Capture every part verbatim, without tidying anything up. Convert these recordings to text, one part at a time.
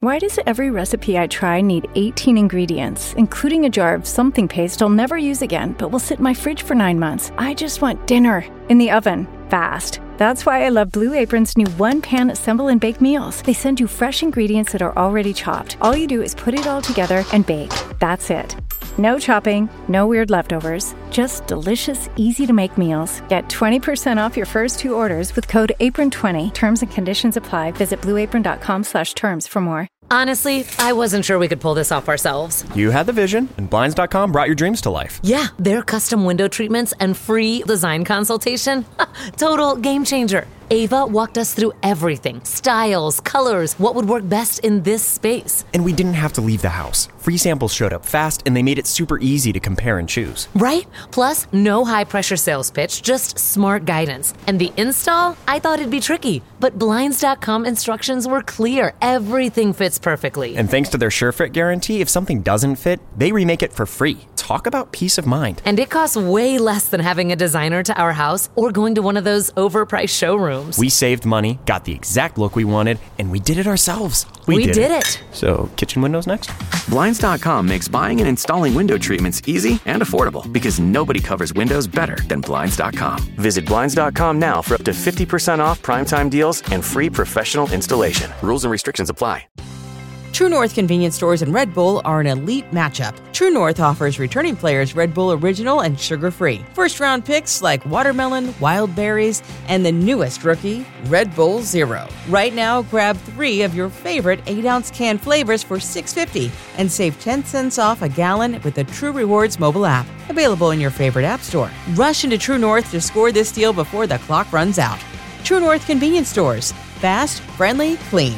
Why does every recipe I try need eighteen ingredients, including a jar of something paste I'll never use again, but will sit in my fridge for nine months? I just want dinner in the oven, fast. That's why I love Blue Apron's new one-pan assemble and bake meals. They send you fresh ingredients that are already chopped. All you do is put it all together and bake. That's it. No chopping, no weird leftovers, just delicious, easy-to-make meals. Get twenty percent off your first two orders with code apron twenty. Terms and conditions apply. Visit blueapron.com slash terms for more. Honestly, I wasn't sure we could pull this off ourselves. You had the vision, and Blinds dot com brought your dreams to life. Yeah, their custom window treatments and free design consultation. Total game changer. Ava walked us through everything. Styles, colors, what would work best in this space. And we didn't have to leave the house. Free samples showed up fast, and they made it super easy to compare and choose. Right? Plus, no high-pressure sales pitch, just smart guidance. And the install? I thought it'd be tricky, but Blinds dot com instructions were clear. Everything fits perfectly. And thanks to their SureFit guarantee, if something doesn't fit, they remake it for free. Talk about peace of mind. And it costs way less than having a designer to our house or going to one of those overpriced showrooms. We saved money, got the exact look we wanted, and we did it ourselves. We, we did, did it. it. So, kitchen windows next? Blinds dot com makes buying and installing window treatments easy and affordable because nobody covers windows better than Blinds dot com. Visit Blinds dot com now for up to fifty percent off primetime deals and free professional installation. Rules and restrictions apply. True North convenience stores and Red Bull are an elite matchup. True North offers returning players Red Bull Original and sugar-free. First-round picks like watermelon, wild berries, and the newest rookie, Red Bull Zero. Right now, grab three of your favorite eight-ounce can flavors for six dollars and fifty cents and save ten cents off a gallon with the True Rewards mobile app. Available in your favorite app store. Rush into True North to score this deal before the clock runs out. True North convenience stores. Fast, friendly, clean.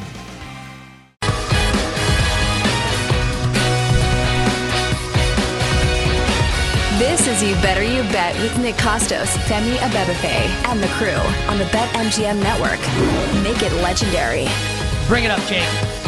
This is You Better You Bet with Nick Costos, Femi Abebefe, and the crew on the BetMGM Network. Make it legendary. Bring it up, Jake.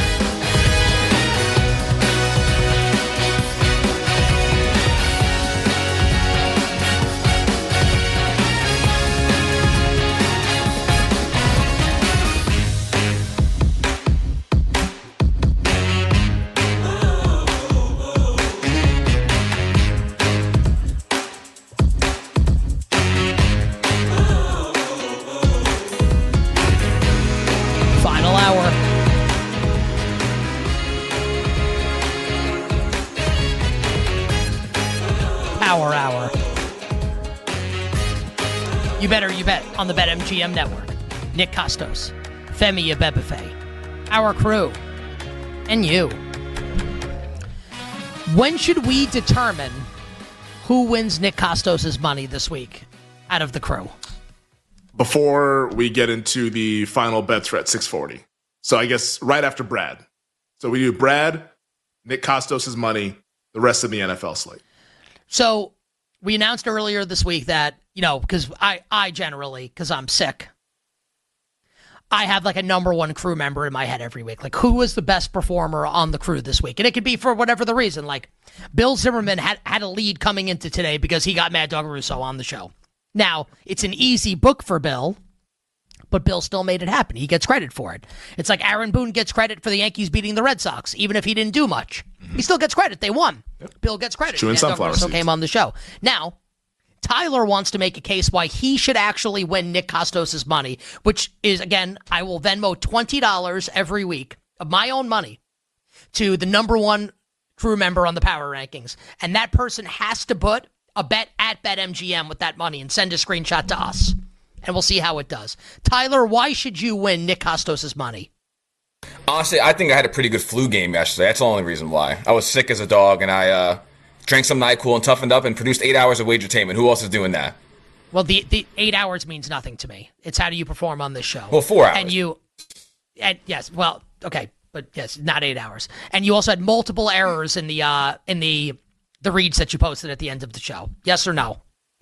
Power Hour. You better, you bet on the BetMGM Network. Nick Costos, Femi Abebefe, our crew, and you. When should we determine who wins Nick Costos' money this week out of the crew? Before we get into the final bets for at six forty. So I guess right after Brad. So we do Brad, Nick Costos' money, the rest of the N F L slate. So we announced earlier this week that, you know, because I, I generally, because I'm sick, I have like a number one crew member in my head every week. Like, who was the best performer on the crew this week? And it could be for whatever the reason. Like, Bill Zimmerman had, had a lead coming into today because he got Mad Dog Russo on the show. Now, it's an easy book for Bill, but Bill still made it happen. He gets credit for it. It's like Aaron Boone gets credit for the Yankees beating the Red Sox, even if he didn't do much. Mm-hmm. He still gets credit. They won. Yep. Bill gets credit. Chewing sunflower seeds. Still came on the show. Now, Tyler wants to make a case why he should actually win Nick Costos' money, which is, again, I will Venmo twenty dollars every week of my own money to the number one crew member on the power rankings. And that person has to put a bet at BetMGM with that money and send a screenshot to us. And we'll see how it does. Tyler, why should you win Nick Costos' money? Honestly, I think I had a pretty good flu game yesterday. That's the only reason why. I was sick as a dog, and I uh, drank some NyQuil and toughened up and produced eight hours of wagertainment. Who else is doing that? Well, the, the eight hours means nothing to me. It's how do you perform on this show. Well, four hours. And you, and yes, well, okay, but yes, not eight hours. And you also had multiple errors in the uh, in the the reads that you posted at the end of the show. Yes or no?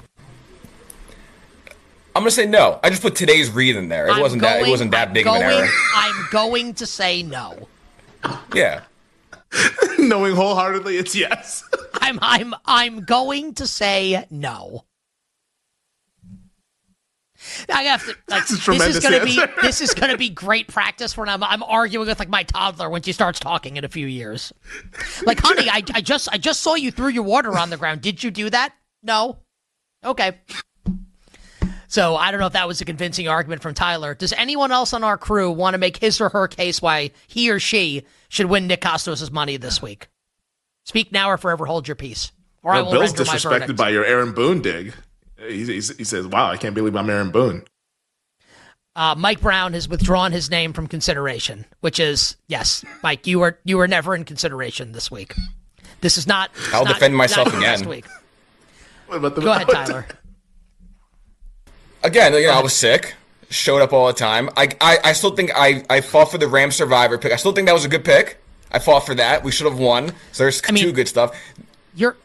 I'm gonna say no. I just put today's read in there. It I'm wasn't going, that. It wasn't that I'm big going, of an error. I'm going to say no. Yeah. Knowing wholeheartedly, it's yes. I'm I'm I'm going to say no. I have to. Like, this is going to be this is going to be great practice when I'm I'm arguing with like my toddler when she starts talking in a few years. Like, honey, I I just I just saw you threw your water on the ground. Did you do that? No. Okay. So I don't know if that was a convincing argument from Tyler. Does anyone else on our crew want to make his or her case why he or she should win Nick Kostos' money this week? Speak now or forever hold your peace. Or well, I will Bill's render my disrespected verdict. by your Aaron Boone dig. He, he, he says, wow, I can't believe I'm Aaron Boone. Uh, Mike Brown has withdrawn his name from consideration, which is, yes, Mike, you were you were never in consideration this week. This is not. I'll not, defend myself not again. Last week. What about the, Go ahead, Tyler. Again, you know, I was sick. Showed up all the time. I, I, I still think I, I fought for the Rams Survivor pick. I still think that was a good pick. I fought for that. We should have won. So there's I mean, two good stuff. You're.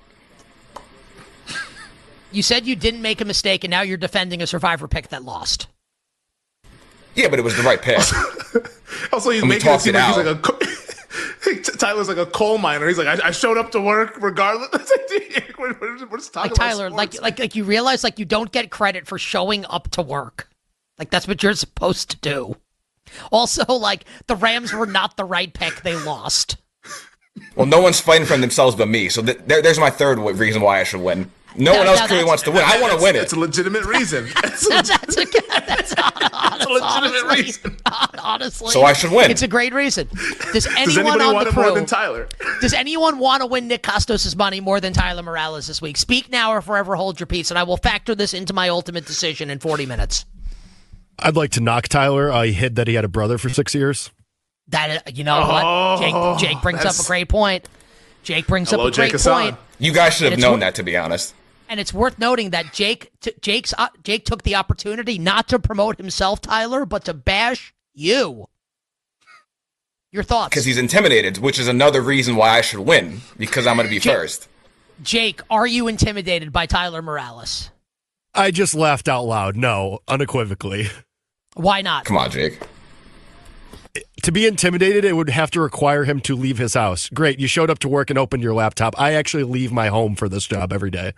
You said you didn't make a mistake, and now you're defending a Survivor pick that lost. Yeah, but it was the right pick. Also, he's and making it seem like he's like a Tyler's like a coal miner. He's like, I, I showed up to work regardless. we're, we're, we're just talking like Tyler, about like like like you realize like you don't get credit for showing up to work. Like that's what you're supposed to do. Also, like the Rams were not the right pick; they lost. Well, no one's fighting for themselves but me. So th- there, there's my third reason why I should win. No no, one else no, clearly wants to win. I want to win it. It's a legitimate reason. that's, that's, that's, a, that's honest, a legitimate honestly, reason. Honestly, so I should win. It's a great reason. Does anyone does anybody on want the it crew, more than Tyler? Does anyone want to win Nick Kostos' money more than Tyler Morales this week? Speak now or forever hold your peace, and I will factor this into my ultimate decision in forty minutes. I'd like to knock Tyler. Uh, he hid that he had a brother for six years. That you know oh, what? Jake, Jake brings up a great point. Jake brings Hello, up a great Jake point. You guys should have known wor- that, to be honest. And it's worth noting that Jake, t- Jake's, uh, Jake took the opportunity not to promote himself, Tyler, but to bash you. Your thoughts? Because he's intimidated, which is another reason why I should win. Because I'm going to be Jake, first. Jake, are you intimidated by Tyler Morales? I just laughed out loud. No, unequivocally. Why not? Come on, Jake. To be intimidated, it would have to require him to leave his house. Great, you showed up to work and opened your laptop. I actually leave my home for this job every day.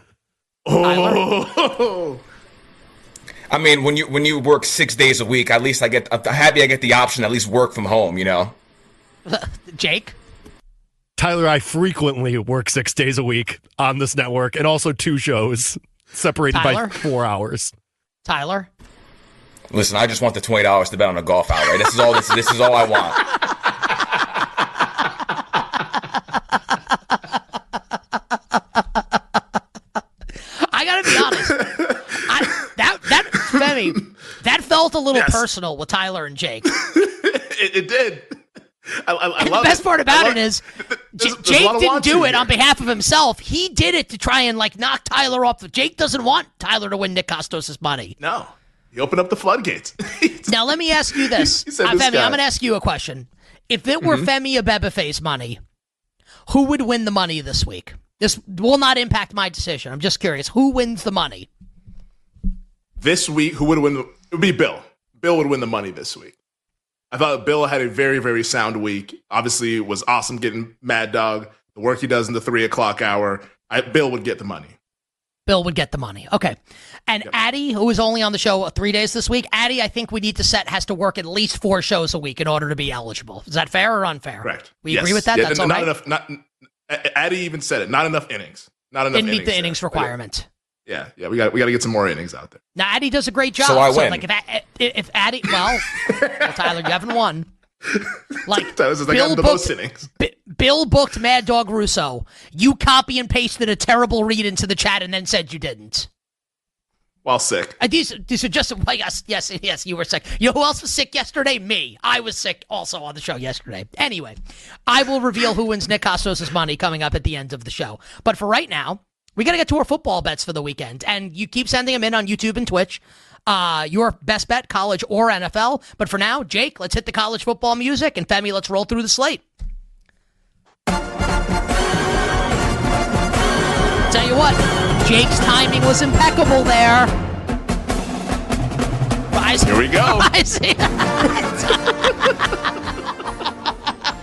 Oh. I mean, when you when you work six days a week, at least I get. I'm happy I get the option to at least work from home. You know. Jake. Tyler, I frequently work six days a week on this network, and also two shows separated Tyler? by four hours. Tyler. Listen, I just want the twenty dollars to bet on a golf outright. This is all. This, this is all I want. I gotta be honest. I, that that Femi, that felt a little yes. personal with Tyler and Jake. it, it did. I, I, I and love the best it. part about love, it is, there's, J- there's Jake didn't do it here. on behalf of himself. He did it to try and like knock Tyler off. Jake doesn't want Tyler to win Nick Kostos' money. No, he opened up the floodgates. Now let me ask you this, He said uh, this Femi. guy. I'm going to ask you a question. If it were Mhm. Femi Abebefe's money, who would win the money this week? This will not impact my decision. I'm just curious. Who wins the money? This week, who would win? The, it would be Bill. Bill would win the money this week. I thought Bill had a very, very sound week. Obviously, it was awesome getting Mad Dog, the work he does in the three o'clock hour. I, Bill would get the money. Bill would get the money. Okay. And Yep. Addie, who is only on the show three days this week, Addie, I think we need to set, has to work at least four shows a week in order to be eligible. Is that fair or unfair? Correct. We Yes. agree with that? Yeah, That's n- all not right? enough. Not Addie even said it. Not enough innings. Not enough. Didn't meet innings the there. innings requirement. Yeah, yeah. We got we got to get some more innings out there. Now, Addie does a great job. So I win. like, if, if, if Addie, well, well, Tyler, you haven't won. Like, That was just like Bill I'm the booked, most innings. While sick. Uh, these, these are just, well, yes, yes, yes, you were sick. You know who else was sick yesterday? Me. I was sick also on the show yesterday. Anyway, I will reveal who wins Nick Kostos' money coming up at the end of the show. But for right now, we got to get to our football bets for the weekend. And you keep sending them in on YouTube and Twitch. Uh, your best bet, college or N F L. But for now, Jake, let's hit the college football music. And Femi, let's roll through the slate. Tell you what, Jake's timing was impeccable there. I see, Here we go. I see.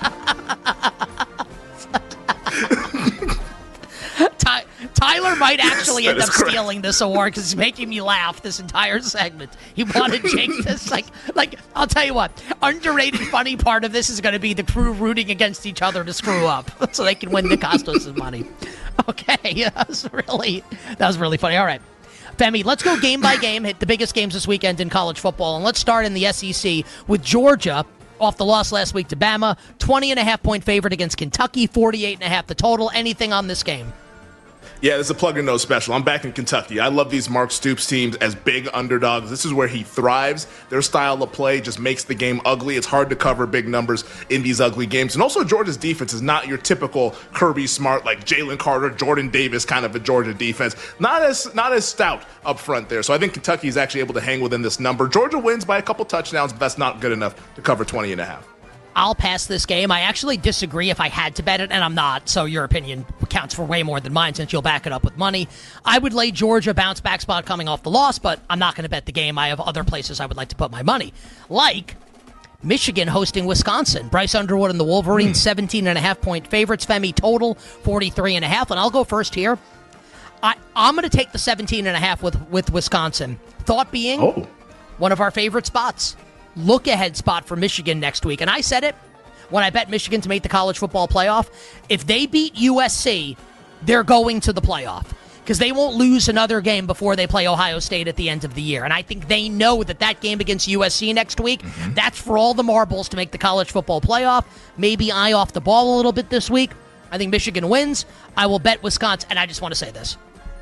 Ty, Tyler might actually end up correct. stealing this award because he's making me laugh this entire segment. He wanted Jake to, like, like, I'll tell you what, underrated funny part of this is going to be the crew rooting against each other to screw up so they can win DeCostos' money. Okay, that was really, that was really funny. All right. Femi, let's go game by game, hit the biggest games this weekend in college football, and let's start in the S E C with Georgia off the loss last week to Bama, twenty and a half point favorite against Kentucky, forty-eight and a half the total. Anything on this game? Yeah, this is a plug and no special. I'm back in Kentucky. I love these Mark Stoops teams as big underdogs. This is where he thrives. Their style of play just makes the game ugly. It's hard to cover big numbers in these ugly games. And also, Georgia's defense is not your typical Kirby Smart, like Jalen Carter, Jordan Davis kind of a Georgia defense. Not as not as stout up front there. So I think Kentucky is actually able to hang within this number. Georgia wins by a couple touchdowns, but that's not good enough to cover twenty and a half. I'll pass this game. I actually disagree if I had to bet it, and I'm not, so your opinion counts for way more than mine since you'll back it up with money. I would lay Georgia bounce back spot coming off the loss, but I'm not going to bet the game. I have other places I would like to put my money, like Michigan hosting Wisconsin. Bryce Underwood and the Wolverines, mm. seventeen and a half point favorites. Femi total, forty-three and a half, and I'll go first here. I, I'm going to take the seventeen and a half with, with Wisconsin. Thought being, oh. one of our favorite spots. Look-ahead spot for Michigan next week. And I said it when I bet Michigan to make the college football playoff. If they beat U S C, they're going to the playoff because they won't lose another game before they play Ohio State at the end of the year. And I think they know that that game against U S C next week, mm-hmm. that's for all the marbles to make the college football playoff. Maybe eye off the ball a little bit this week. I think Michigan wins. I will bet Wisconsin. And I just want to say this.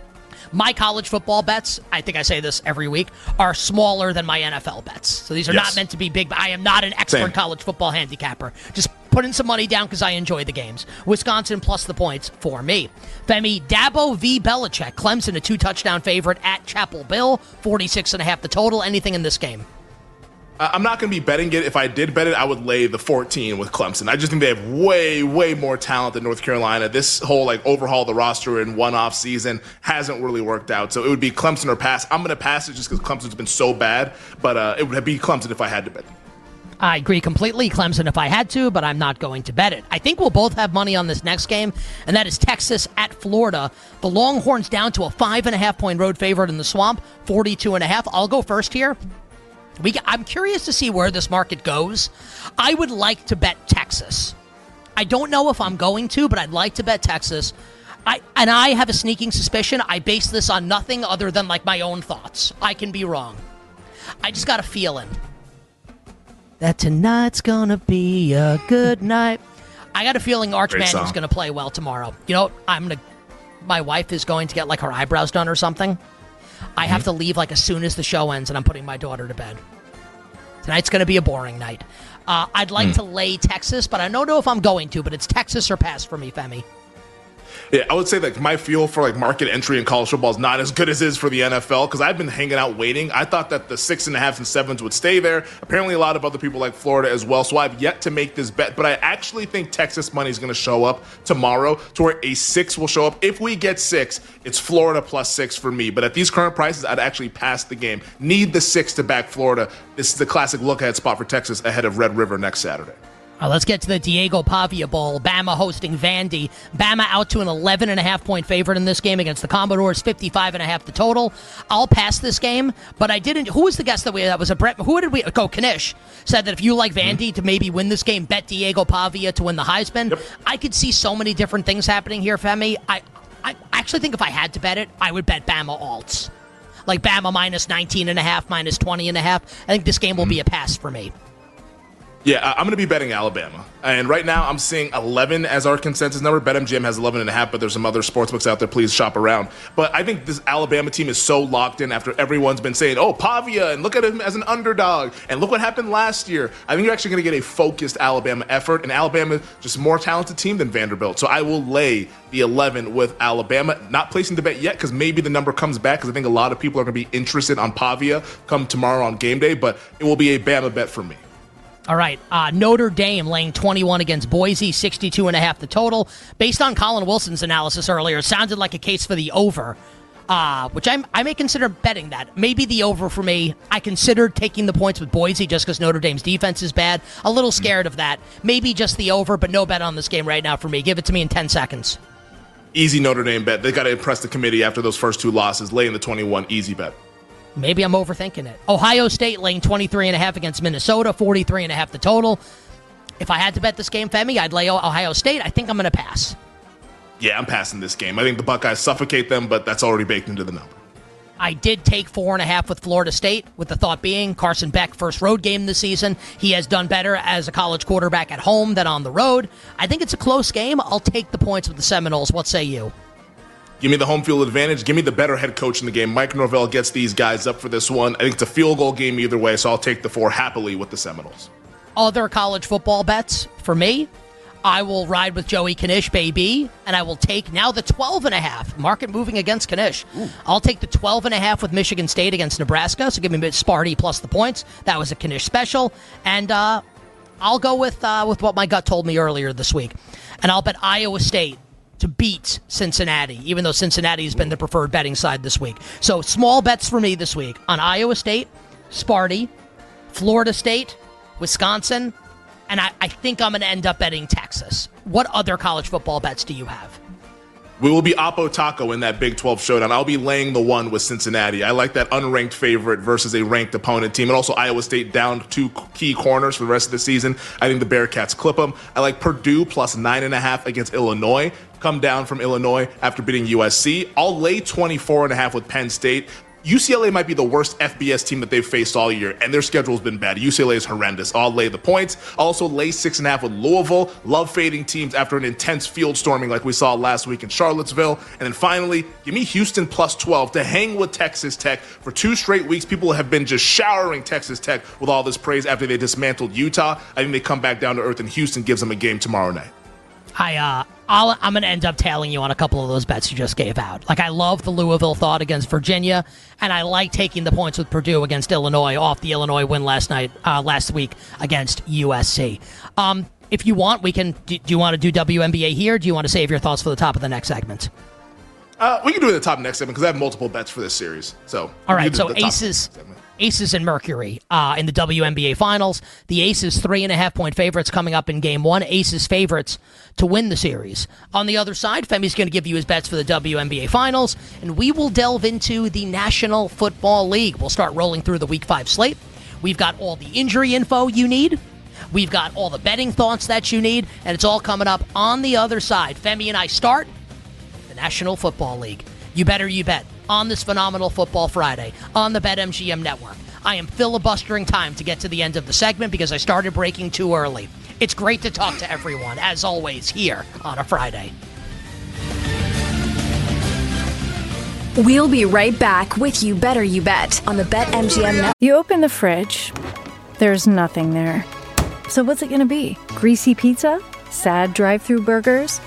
My college football bets, I think I say this every week, are smaller than my N F L bets. So these are yes. not meant to be big. I am not an expert Same. college football handicapper. Just putting some money down because I enjoy the games. Wisconsin plus the points for me. Femi, Dabo v. Belichick. Clemson, a two-touchdown favorite at Chapel Hill, forty-six and a half the total. Anything in this game? I'm not going to be betting it. If I did bet it, I would lay the fourteen with Clemson. I just think they have way, way more talent than North Carolina. This whole like overhaul of the roster in one off season hasn't really worked out. So it would be Clemson or pass. I'm going to pass it just because Clemson's been so bad. But uh, it would be Clemson if I had to bet. I agree completely. Clemson if I had to, but I'm not going to bet it. I think we'll both have money on this next game, and that is Texas at Florida. The Longhorns down to a five and a half point road favorite in the Swamp, forty-two and a half. I'll go first here. We, I'm curious to see where this market goes. I would like to bet Texas. I don't know if I'm going to, but I'd like to bet Texas. I and I have a sneaking suspicion. I base this on nothing other than like my own thoughts. I can be wrong. I just got a feeling that tonight's gonna be a good night. I got a feeling Arch Manning's gonna play well tomorrow. You know, I'm gonna. My wife is going to get like her eyebrows done or something. I have to leave like as soon as the show ends, and I'm putting my daughter to bed. Tonight's going to be a boring night. Uh, I'd like mm. to lay Texas, but I don't know if I'm going to, but it's Texas or pass for me, Femi. Yeah, I would say like my feel for like market entry in college football is not as good as it is for the N F L because I've been hanging out waiting. I thought that the six and a half and sevens would stay there. Apparently, a lot of other people like Florida as well. So I've yet to make this bet, but I actually think Texas money is going to show up tomorrow to where a six will show up. If we get six, it's Florida plus six for me. But at these current prices, I'd actually pass the game. Need the six to back Florida. This is the classic look-ahead spot for Texas ahead of Red River next Saturday. All right, let's get to the Diego Pavia Bowl. Bama hosting Vandy. Bama out to an eleven and a half point favorite in this game against the Commodores, fifty-five and a half the total. I'll pass this game, but I didn't. Who was the guest that we that was a Brett? Who did we? Go, Kanish said that if you like Vandy mm-hmm. to maybe win this game, bet Diego Pavia to win the Heisman. Yep. I could see so many different things happening here, Femi. I, I actually think if I had to bet it, I would bet Bama alts. Like Bama minus nineteen and a half, minus twenty and a half. I think this game will mm-hmm. be a pass for me. Yeah, I'm going to be betting Alabama. And right now I'm seeing eleven as our consensus number. BetMGM has eleven and a half, but there's some other sportsbooks out there. Please shop around. But I think this Alabama team is so locked in after everyone's been saying, oh, Pavia, and look at him as an underdog. And look what happened last year. I think you're actually going to get a focused Alabama effort. And Alabama just a more talented team than Vanderbilt. So I will lay the eleven with Alabama. Not placing the bet yet because maybe the number comes back because I think a lot of people are going to be interested on Pavia come tomorrow on game day. But it will be a Bama bet for me. All right, uh, Notre Dame laying twenty-one against Boise, sixty-two and a half the total. Based on Colin Wilson's analysis earlier, it sounded like a case for the over, uh, which I'm, I may consider betting that. Maybe the over for me. I considered taking the points with Boise just because Notre Dame's defense is bad. A little scared of that. Maybe just the over, but no bet on this game right now for me. Give it to me in ten seconds. Easy Notre Dame bet. They got to impress the committee after those first two losses. Lay in the twenty-one, easy bet. Maybe I'm overthinking it. Ohio State laying twenty-three and a half against Minnesota, forty-three and a half the total. If I had to bet this game, Femi, I'd lay Ohio State. I think I'm going to pass. Yeah, I'm passing this game. I think the Buckeyes suffocate them, but that's already baked into the number. I did take four and a half with Florida State, with the thought being Carson Beck, first road game this season. He has done better as a college quarterback at home than on the road. I think it's a close game. I'll take the points with the Seminoles. What say you? Give me the home field advantage. Give me the better head coach in the game. Mike Norvell gets these guys up for this one. I think it's a field goal game either way, so I'll take the four happily with the Seminoles. Other college football bets for me, I will ride with Joey Knish, baby, and I will take now the twelve and a half. Market moving against Knish. Ooh. I'll take the twelve and a half with Michigan State against Nebraska, so give me Sparty plus the points. That was a Knish special. And uh, I'll go with uh, with what my gut told me earlier this week. And I'll bet Iowa State to beat Cincinnati, even though Cincinnati has been the preferred betting side this week. So small bets for me this week on Iowa State, Sparty, Florida State, Wisconsin, and I, I think I'm going to end up betting Texas. What other college football bets do you have? We will be Oppo Taco in that Big twelve showdown. I'll be laying the one with Cincinnati. I like that unranked favorite versus a ranked opponent team. And also Iowa State down two key corners for the rest of the season. I think the Bearcats clip them. I like Purdue plus nine and a half against Illinois. Come down from Illinois after beating U S C. I'll lay twenty-four and a half with Penn State. U C L A might be the worst F B S team that they've faced all year, and their schedule's been bad. U C L A is horrendous. I'll lay the points. I'll also lay six and a half with Louisville. Love fading teams after an intense field storming like we saw last week in Charlottesville. And then finally, give me Houston plus twelve to hang with Texas Tech. For two straight weeks, people have been just showering Texas Tech with all this praise after they dismantled Utah. I think they come back down to earth, and Houston gives them a game tomorrow night. I, uh, I'll, I'm going to end up tailing you on a couple of those bets you just gave out. Like, I love the Louisville thought against Virginia, and I like taking the points with Purdue against Illinois off the Illinois win last night, uh, last week against U S C. Um, if you want, we can. Do, do you want to do W N B A here? Or do you want to save your thoughts for the top of the next segment? Uh, we can do it at the top of the next segment because I have multiple bets for this series. So, all right. So Aces. Aces and Mercury uh, in the W N B A Finals. The Aces three and a half point favorites coming up in Game One. Aces favorites to win the series. On the other side, Femi's going to give you his bets for the W N B A Finals, and we will delve into the National Football League. We'll start rolling through the Week Five slate. We've got all the injury info you need. We've got all the betting thoughts that you need, and it's all coming up on the other side. Femi and I start the National Football League. You better you bet. On this phenomenal Football Friday on the BetMGM Network. I am filibustering time to get to the end of the segment because I started breaking too early. It's great to talk to everyone, as always, here on a Friday. We'll be right back with You Better You Bet on the BetMGM Network. You open the fridge, there's nothing there. So what's it going to be? Greasy pizza? Sad drive-thru burgers?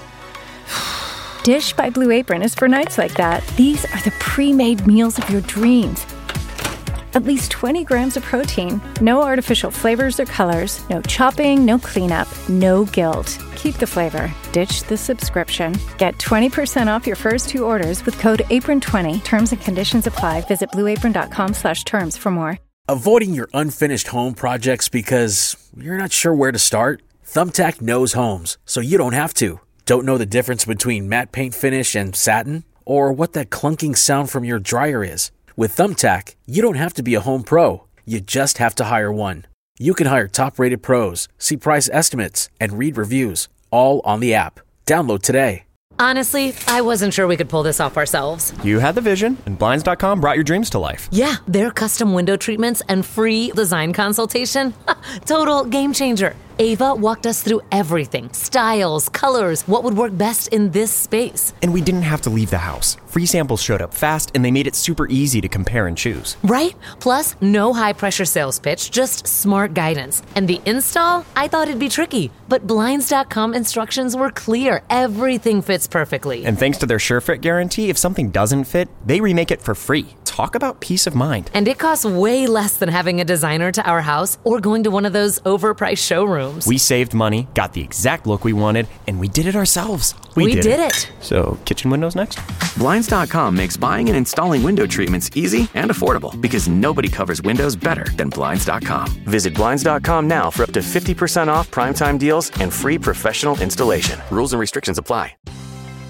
Dish by Blue Apron is for nights like that. These are the pre-made meals of your dreams. At least twenty grams of protein, no artificial flavors or colors, no chopping, no cleanup, no guilt. Keep the flavor. Ditch the subscription. Get twenty percent off your first two orders with code apron twenty. Terms and conditions apply. Visit blueapron.com slash terms for more. Avoiding your unfinished home projects because you're not sure where to start? Thumbtack knows homes, so you don't have to. Don't know the difference between matte paint finish and satin? Or what that clunking sound from your dryer is? With Thumbtack, you don't have to be a home pro. You just have to hire one. You can hire top-rated pros, see price estimates, and read reviews, all on the app. Download today. Honestly, I wasn't sure we could pull this off ourselves. You had the vision, and Blinds dot com brought your dreams to life. Yeah, their custom window treatments and free design consultation. Total game changer. Ava walked us through everything. Styles, colors, what would work best in this space. And we didn't have to leave the house. Free samples showed up fast, and they made it super easy to compare and choose. Right? Plus, no high-pressure sales pitch, just smart guidance. And the install? I thought it'd be tricky, but Blinds dot com instructions were clear. Everything fits perfectly. And thanks to their SureFit guarantee, if something doesn't fit, they remake it for free. Talk about peace of mind. And it costs way less than having a designer to our house or going to one of those overpriced showrooms. We saved money, got the exact look we wanted, and we did it ourselves. We, we did, did it. it. So, kitchen windows next? Blinds dot com makes buying and installing window treatments easy and affordable because nobody covers windows better than Blinds dot com. Visit Blinds dot com now for up to fifty percent off primetime deals and free professional installation. Rules and restrictions apply.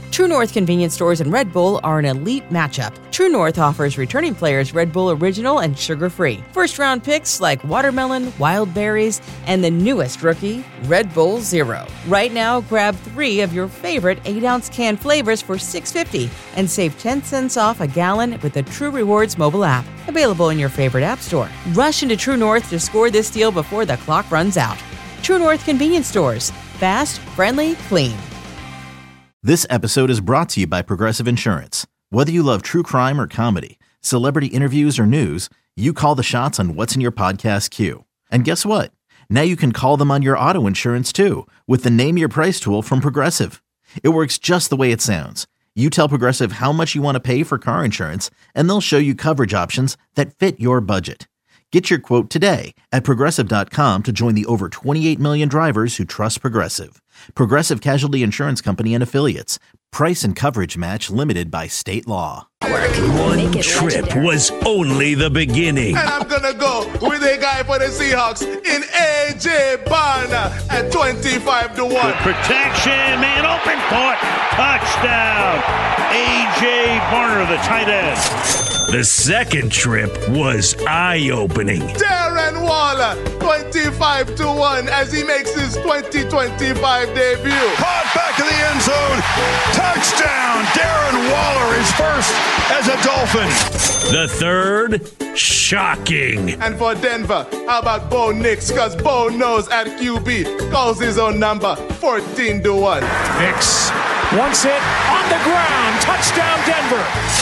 True North convenience stores and Red Bull are an elite matchup. True North offers returning players Red Bull Original and sugar-free. First-round picks like watermelon, wild berries, and the newest rookie, Red Bull Zero. Right now, grab three of your favorite eight-ounce can flavors for six dollars and fifty cents and save ten cents off a gallon with the True Rewards mobile app. Available in your favorite app store. Rush into True North to score this deal before the clock runs out. True North convenience stores. Fast, friendly, clean. This episode is brought to you by Progressive Insurance. Whether you love true crime or comedy, celebrity interviews or news, you call the shots on what's in your podcast queue. And guess what? Now you can call them on your auto insurance too with the Name Your Price tool from Progressive. It works just the way it sounds. You tell Progressive how much you want to pay for car insurance, and they'll show you coverage options that fit your budget. Get your quote today at Progressive dot com to join the over twenty-eight million drivers who trust Progressive. Progressive Casualty Insurance Company and Affiliates. Price and coverage match limited by state law. One trip was only the beginning. And I'm going to go with a guy for the Seahawks in A J. Barner at twenty-five to one. Good protection, man, open court, touchdown. A J. Barner, the tight end. The second trip was eye-opening. Darren Waller, twenty-five to one as he makes his twenty twenty-five debut. Caught back in the end zone. Touchdown. Darren Waller is first as a Dolphin. The third, shocking. And for Denver, how about Bo Nix? Because Bo knows at Q B, calls his own number, fourteen to one. Nix wants it on the ground. Touchdown, Denver.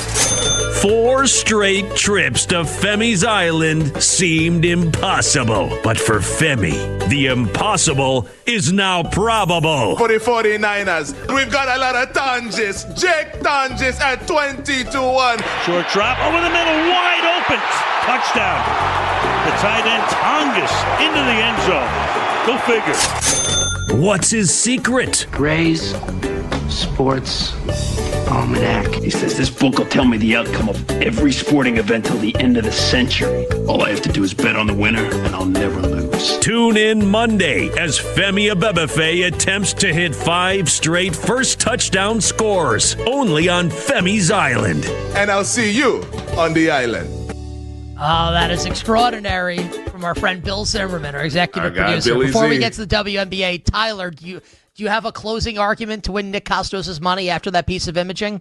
Four straight trips to Femi's Island seemed impossible. But for Femi, the impossible is now probable. For the 49ers, we've got a lot of Tonjes. Jake Tonjes at twenty to one. Short drop over the middle, wide open. Touchdown. The tight end Tonjes into the end zone. Go figure. What's his secret? Gray's Sports Almanac. He says this book will tell me the outcome of every sporting event till the end of the century. All I have to do is bet on the winner, and I'll never lose. Tune in Monday as Femi Abebefe attempts to hit five straight first touchdown scores. Only on Femi's Island. And I'll see you on the island. Oh, that is extraordinary from our friend Bill Zimmerman, our executive our producer. Billy Before Z. we get to the W N B A, Tyler, do you do you have a closing argument to win Nick Kostos' money after that piece of imaging?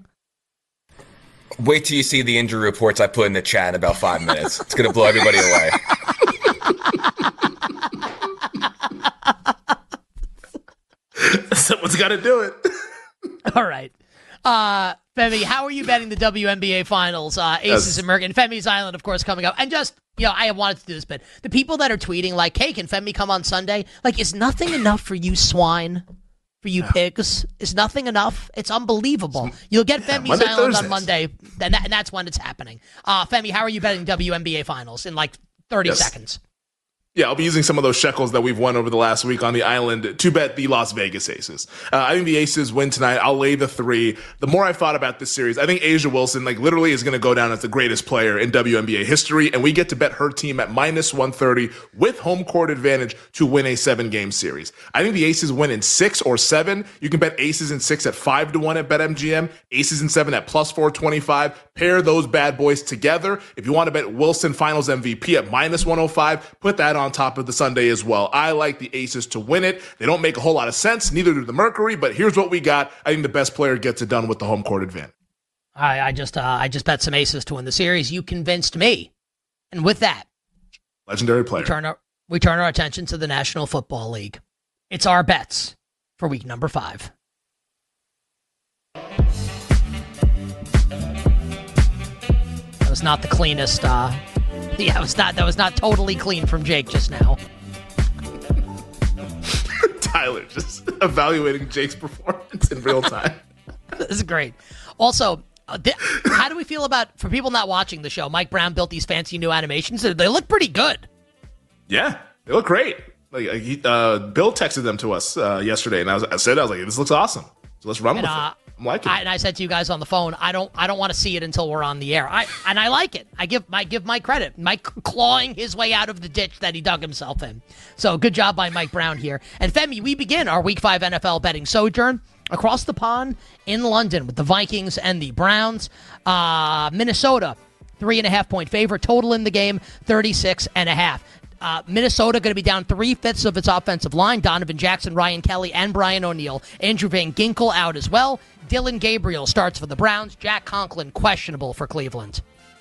Wait till you see the injury reports I put in the chat in about five minutes. It's going to blow everybody away. Someone's got to do it. All right. Uh, Femi, how are you betting the W N B A Finals? Uh, Aces Yes. and Merkin. Femi's Island, of course, coming up. And just, you know, I have wanted to do this, but the people that are tweeting like, hey, can Femi come on Sunday? Like, is nothing enough for you swine? For you pigs? Is nothing enough? It's unbelievable. You'll get Yeah, Femi's Monday, Island Thursdays. on Monday, and, that, and that's when it's happening. Uh, Femi, how are you betting W N B A Finals in like thirty Yes. seconds? Yeah, I'll be using some of those shekels that we've won over the last week on the island to bet the Las Vegas Aces. Uh, I think the Aces win tonight. I'll lay the three. The more I thought about this series, I think Asia Wilson, like, literally is going to go down as the greatest player in W N B A history, and we get to bet her team at minus one thirty with home court advantage to win a seven-game series. I think the Aces win in six or seven. You can bet Aces in six at five to one at BetMGM, Aces in seven at plus four twenty-five. Pair those bad boys together. If you want to bet Wilson Finals M V P at minus one oh five, put that on top of the Sunday as well. I like the Aces to win it. They don't make a whole lot of sense, neither do the Mercury, but here's what we got. I think the best player gets it done with the home court advantage. I, I just uh, I just bet some Aces to win the series. You convinced me. And with that, Legendary player. we turn our, we turn our attention to the National Football League. It's our bets for week number five. That was not the cleanest. Uh, yeah, it was not. That was not totally clean from Jake just now. Tyler just evaluating Jake's performance in real time. This is great. Also, uh, th- how do we feel about, for people not watching the show, Mike Brown built these fancy new animations. They they look pretty good. Yeah, they look great. Like he, uh, Bill texted them to us uh, yesterday, and I, was, I said, I was like, "This looks awesome. So let's run And, with uh, it." I'm liking I, it. and I said to you guys on the phone, I don't, I don't want to see it until we're on the air. I and I like it. I give, I give Mike credit. Mike clawing his way out of the ditch that he dug himself in. So good job by Mike Brown here. And Femi, we begin our Week Five N F L betting sojourn across the pond in London with the Vikings and the Browns. Uh, Minnesota, three and a half point favorite. Total in the game, thirty-six and a half. Uh, Minnesota going to be down three-fifths of its offensive line. Donovan Jackson, Ryan Kelly, and Brian O'Neill. Andrew Van Ginkel out as well. Dylan Gabriel starts for the Browns. Jack Conklin questionable for Cleveland.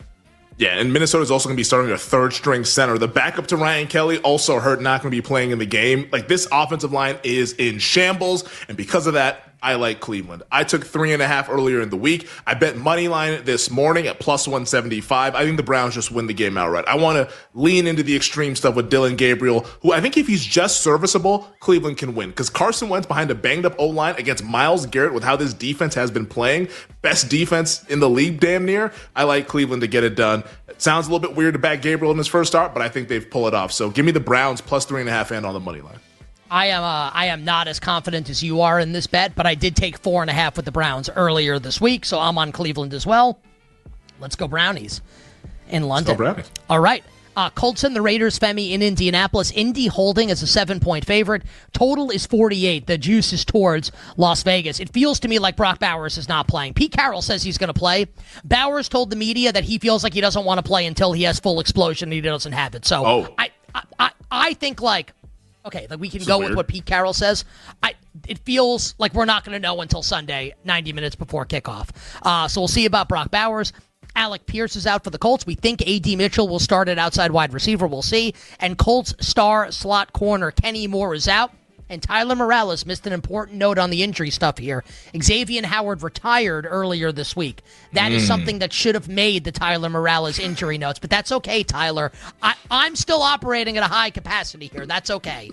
Yeah, and Minnesota's also going to be starting a third-string center. The backup to Ryan Kelly, also hurt, not going to be playing in the game. Like, this offensive line is in shambles, and because of that, I like Cleveland. I took three and a half earlier in the week. I bet money line this morning at plus one seventy-five. I think the Browns just win the game outright. I want to lean into the extreme stuff with Dylan Gabriel, who I think if he's just serviceable, Cleveland can win. Because Carson Wentz behind a banged-up O-line against Myles Garrett with how this defense has been playing, best defense in the league damn near, I like Cleveland to get it done. It sounds a little bit weird to back Gabriel in his first start, but I think they've pulled it off. So give me the Browns plus three and a half and on the money line. I am uh, I am not as confident as you are in this bet, but I did take four and a half with the Browns earlier this week, so I'm on Cleveland as well. Let's go Brownies in London. Let's go Brownies. All right. Uh, Colts and the Raiders, Femi, in Indianapolis. Indy holding as a seven-point favorite. Total is forty-eight. The juice is towards Las Vegas. It feels to me like Brock Bowers is not playing. Pete Carroll says he's going to play. Bowers told the media that he feels like he doesn't want to play until he has full explosion and he doesn't have it. So oh. I, I, I, I think, like, okay, like we can This go is with what Pete Carroll says. I it feels like we're not going to know until Sunday, ninety minutes before kickoff. Uh, so we'll see about Brock Bowers. Alec Pierce is out for the Colts. We think A D Mitchell will start at outside wide receiver. We'll see. And Colts star slot corner Kenny Moore is out. And Tyler Morales missed an important note on the injury stuff here. Xavier Howard retired earlier this week. That mm. is something that should have made the Tyler Morales injury notes. But that's okay, Tyler. I, I'm still operating at a high capacity here. That's okay.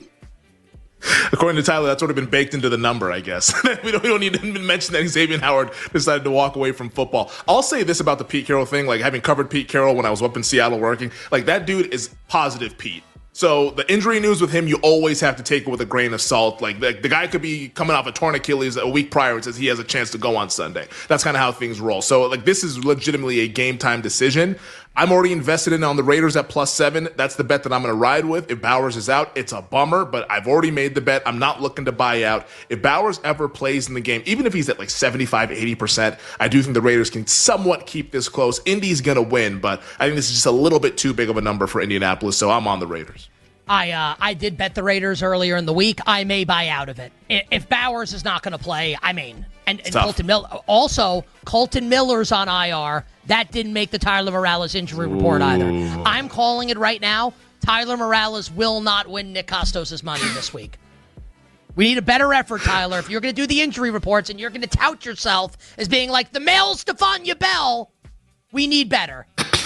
According to Tyler, that's sort of been baked into the number, I guess. we, don't, we don't need to mention that Xavier Howard decided to walk away from football. I'll say this about the Pete Carroll thing, like having covered Pete Carroll when I was up in Seattle working, like that dude is positive Pete. So the injury news with him, you always have to take it with a grain of salt. Like the, the guy could be coming off a torn Achilles a week prior and says he has a chance to go on Sunday. That's kind of how things roll. So like this is legitimately a game time decision. I'm already invested in on the Raiders at plus seven. That's the bet that I'm going to ride with. If Bowers is out, it's a bummer, but I've already made the bet. I'm not looking to buy out. If Bowers ever plays in the game, even if he's at like seventy-five, eighty percent, I do think the Raiders can somewhat keep this close. Indy's going to win, but I think this is just a little bit too big of a number for Indianapolis, so I'm on the Raiders. I uh, I did bet the Raiders earlier in the week. I may buy out of it. If Bowers is not going to play, I mean, and, and Colton Miller. Also, Colton Miller's on I R. That didn't make the Tyler Morales injury report either. I'm calling it right now. Tyler Morales will not win Nick Costos' money this week. We need a better effort, Tyler. If you're going to do the injury reports and you're going to tout yourself as being like the male Stephania Bell, we need better.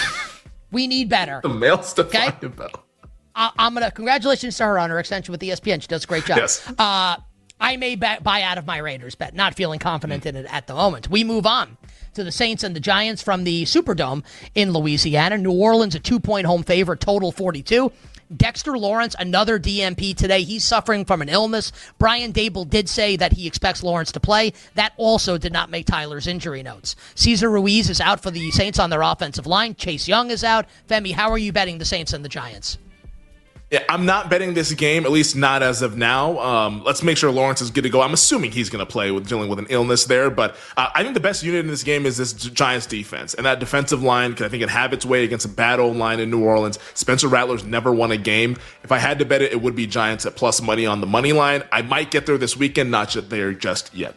We need better. The male Stephania okay? Bell. I, I'm going to, congratulations to her on her extension with E S P N. She does a great job. Yes. Uh, I may buy, buy out of my Raiders bet, not feeling confident in it at the moment. We move on to the Saints and the Giants from the Superdome in Louisiana. New Orleans, a two-point home favorite, total forty-two. Dexter Lawrence, another D N P today. He's suffering from an illness. Brian Dable did say that he expects Lawrence to play. That also did not make Tyler's injury notes. Cesar Ruiz is out for the Saints on their offensive line. Chase Young is out. Femi, how are you betting the Saints and the Giants? Yeah, I'm not betting this game, at least not as of now. Um, let's make sure Lawrence is good to go. I'm assuming he's going to play with dealing with an illness there, but uh, I think the best unit in this game is this Giants defense. And that defensive line, can I think it have its way against a bad old line in New Orleans. Spencer Rattler's never won a game. If I had to bet it, it would be Giants at plus money on the money line. I might get there this weekend, not there just yet.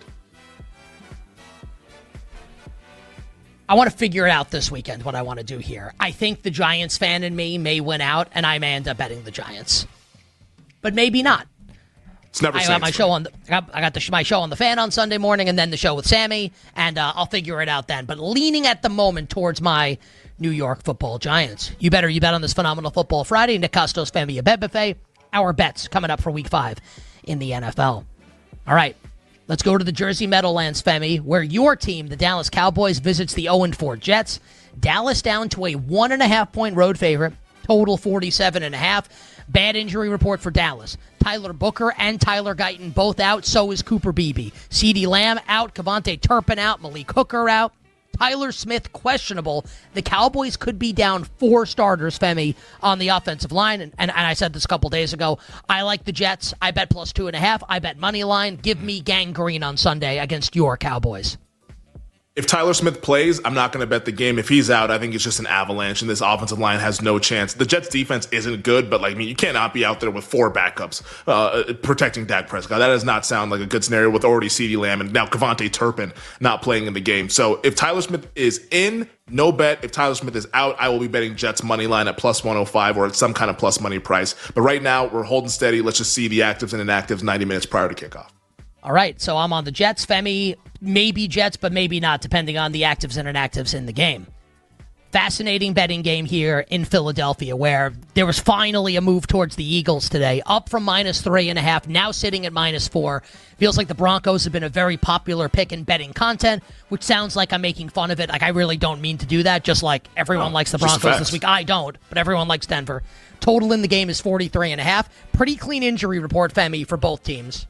I want to figure it out this weekend, what I want to do here. I think the Giants fan in me may win out, and I may end up betting the Giants. But maybe not. It's never I got my show on the, I got, I got the, my show on the Fan on Sunday morning, and then the show with Sammy, and uh, I'll figure it out then. But leaning at the moment towards my New York Football Giants. You better you bet on this phenomenal football Friday. Nick Costos, Femi Abebefe. Our bets coming up for Week Five in the N F L. All right. Let's go to the Jersey Meadowlands, Femi, where your team, the Dallas Cowboys, visits the oh and four Jets. Dallas down to a one and a half point road favorite, total forty-seven and a half. Bad injury report for Dallas. Tyler Booker and Tyler Guyton both out. So is Cooper Beebe. CeeDee Lamb out. Kevontae Turpin out. Malik Hooker out. Tyler Smith questionable. The Cowboys could be down four starters, Femi, on the offensive line. And, and, and I said this a couple days ago. I like the Jets. I bet plus two and a half. I bet money line. Give me Gang Green on Sunday against your Cowboys. If Tyler Smith plays, I'm not going to bet the game. If he's out, I think it's just an avalanche, and this offensive line has no chance. The Jets' defense isn't good, but like, I mean, you cannot be out there with four backups uh, protecting Dak Prescott. That does not sound like a good scenario with already CeeDee Lamb and now Kevontae Turpin not playing in the game. So if Tyler Smith is in, no bet. If Tyler Smith is out, I will be betting Jets money line at plus one oh five or at some kind of plus money price. But right now, we're holding steady. Let's just see the actives and inactives ninety minutes prior to kickoff. All right, so I'm on the Jets. Femi, maybe Jets, but maybe not, depending on the actives and inactives in the game. Fascinating betting game here in Philadelphia, where there was finally a move towards the Eagles today, up from minus three and a half, now sitting at minus four. Feels like the Broncos have been a very popular pick in betting content, which sounds like I'm making fun of it. Like, I really don't mean to do that, just like everyone oh, likes the Broncos this week. I don't, but everyone likes Denver. Total in the game is forty-three and a half. Pretty clean injury report, Femi, for both teams.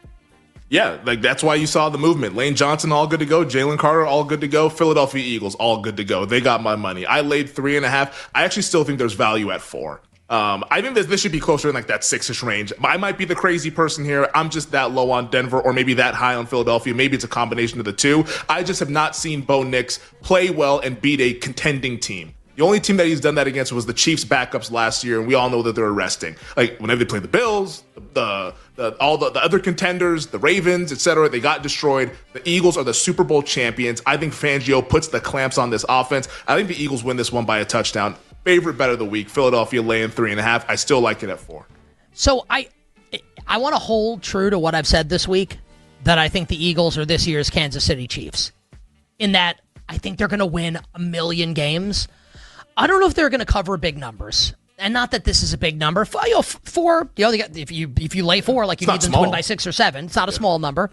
Yeah, like that's why you saw the movement. Lane Johnson, all good to go. Jalen Carter, all good to go. Philadelphia Eagles, all good to go. They got my money. I laid three and a half. I actually still think there's value at four. Um, I think that this should be closer in like that six-ish range. I might be the crazy person here. I'm just that low on Denver or maybe that high on Philadelphia. Maybe it's a combination of the two. I just have not seen Bo Nix play well and beat a contending team. The only team that he's done that against was the Chiefs' backups last year, and we all know that they're resting. Like, whenever they play the Bills, the, the all the, the other contenders, the Ravens, et cetera, they got destroyed. The Eagles are the Super Bowl champions. I think Fangio puts the clamps on this offense. I think the Eagles win this one by a touchdown. Favorite bet of the week, Philadelphia laying three and a half. I still like it at four. So I, I want to hold true to what I've said this week, that I think the Eagles are this year's Kansas City Chiefs, in that I think they're going to win a million games. I don't know if they're going to cover big numbers, and not that this is a big number. Four, you know, four you know, if you if you lay four, like you need them to win by six or seven, it's not a yeah. small number.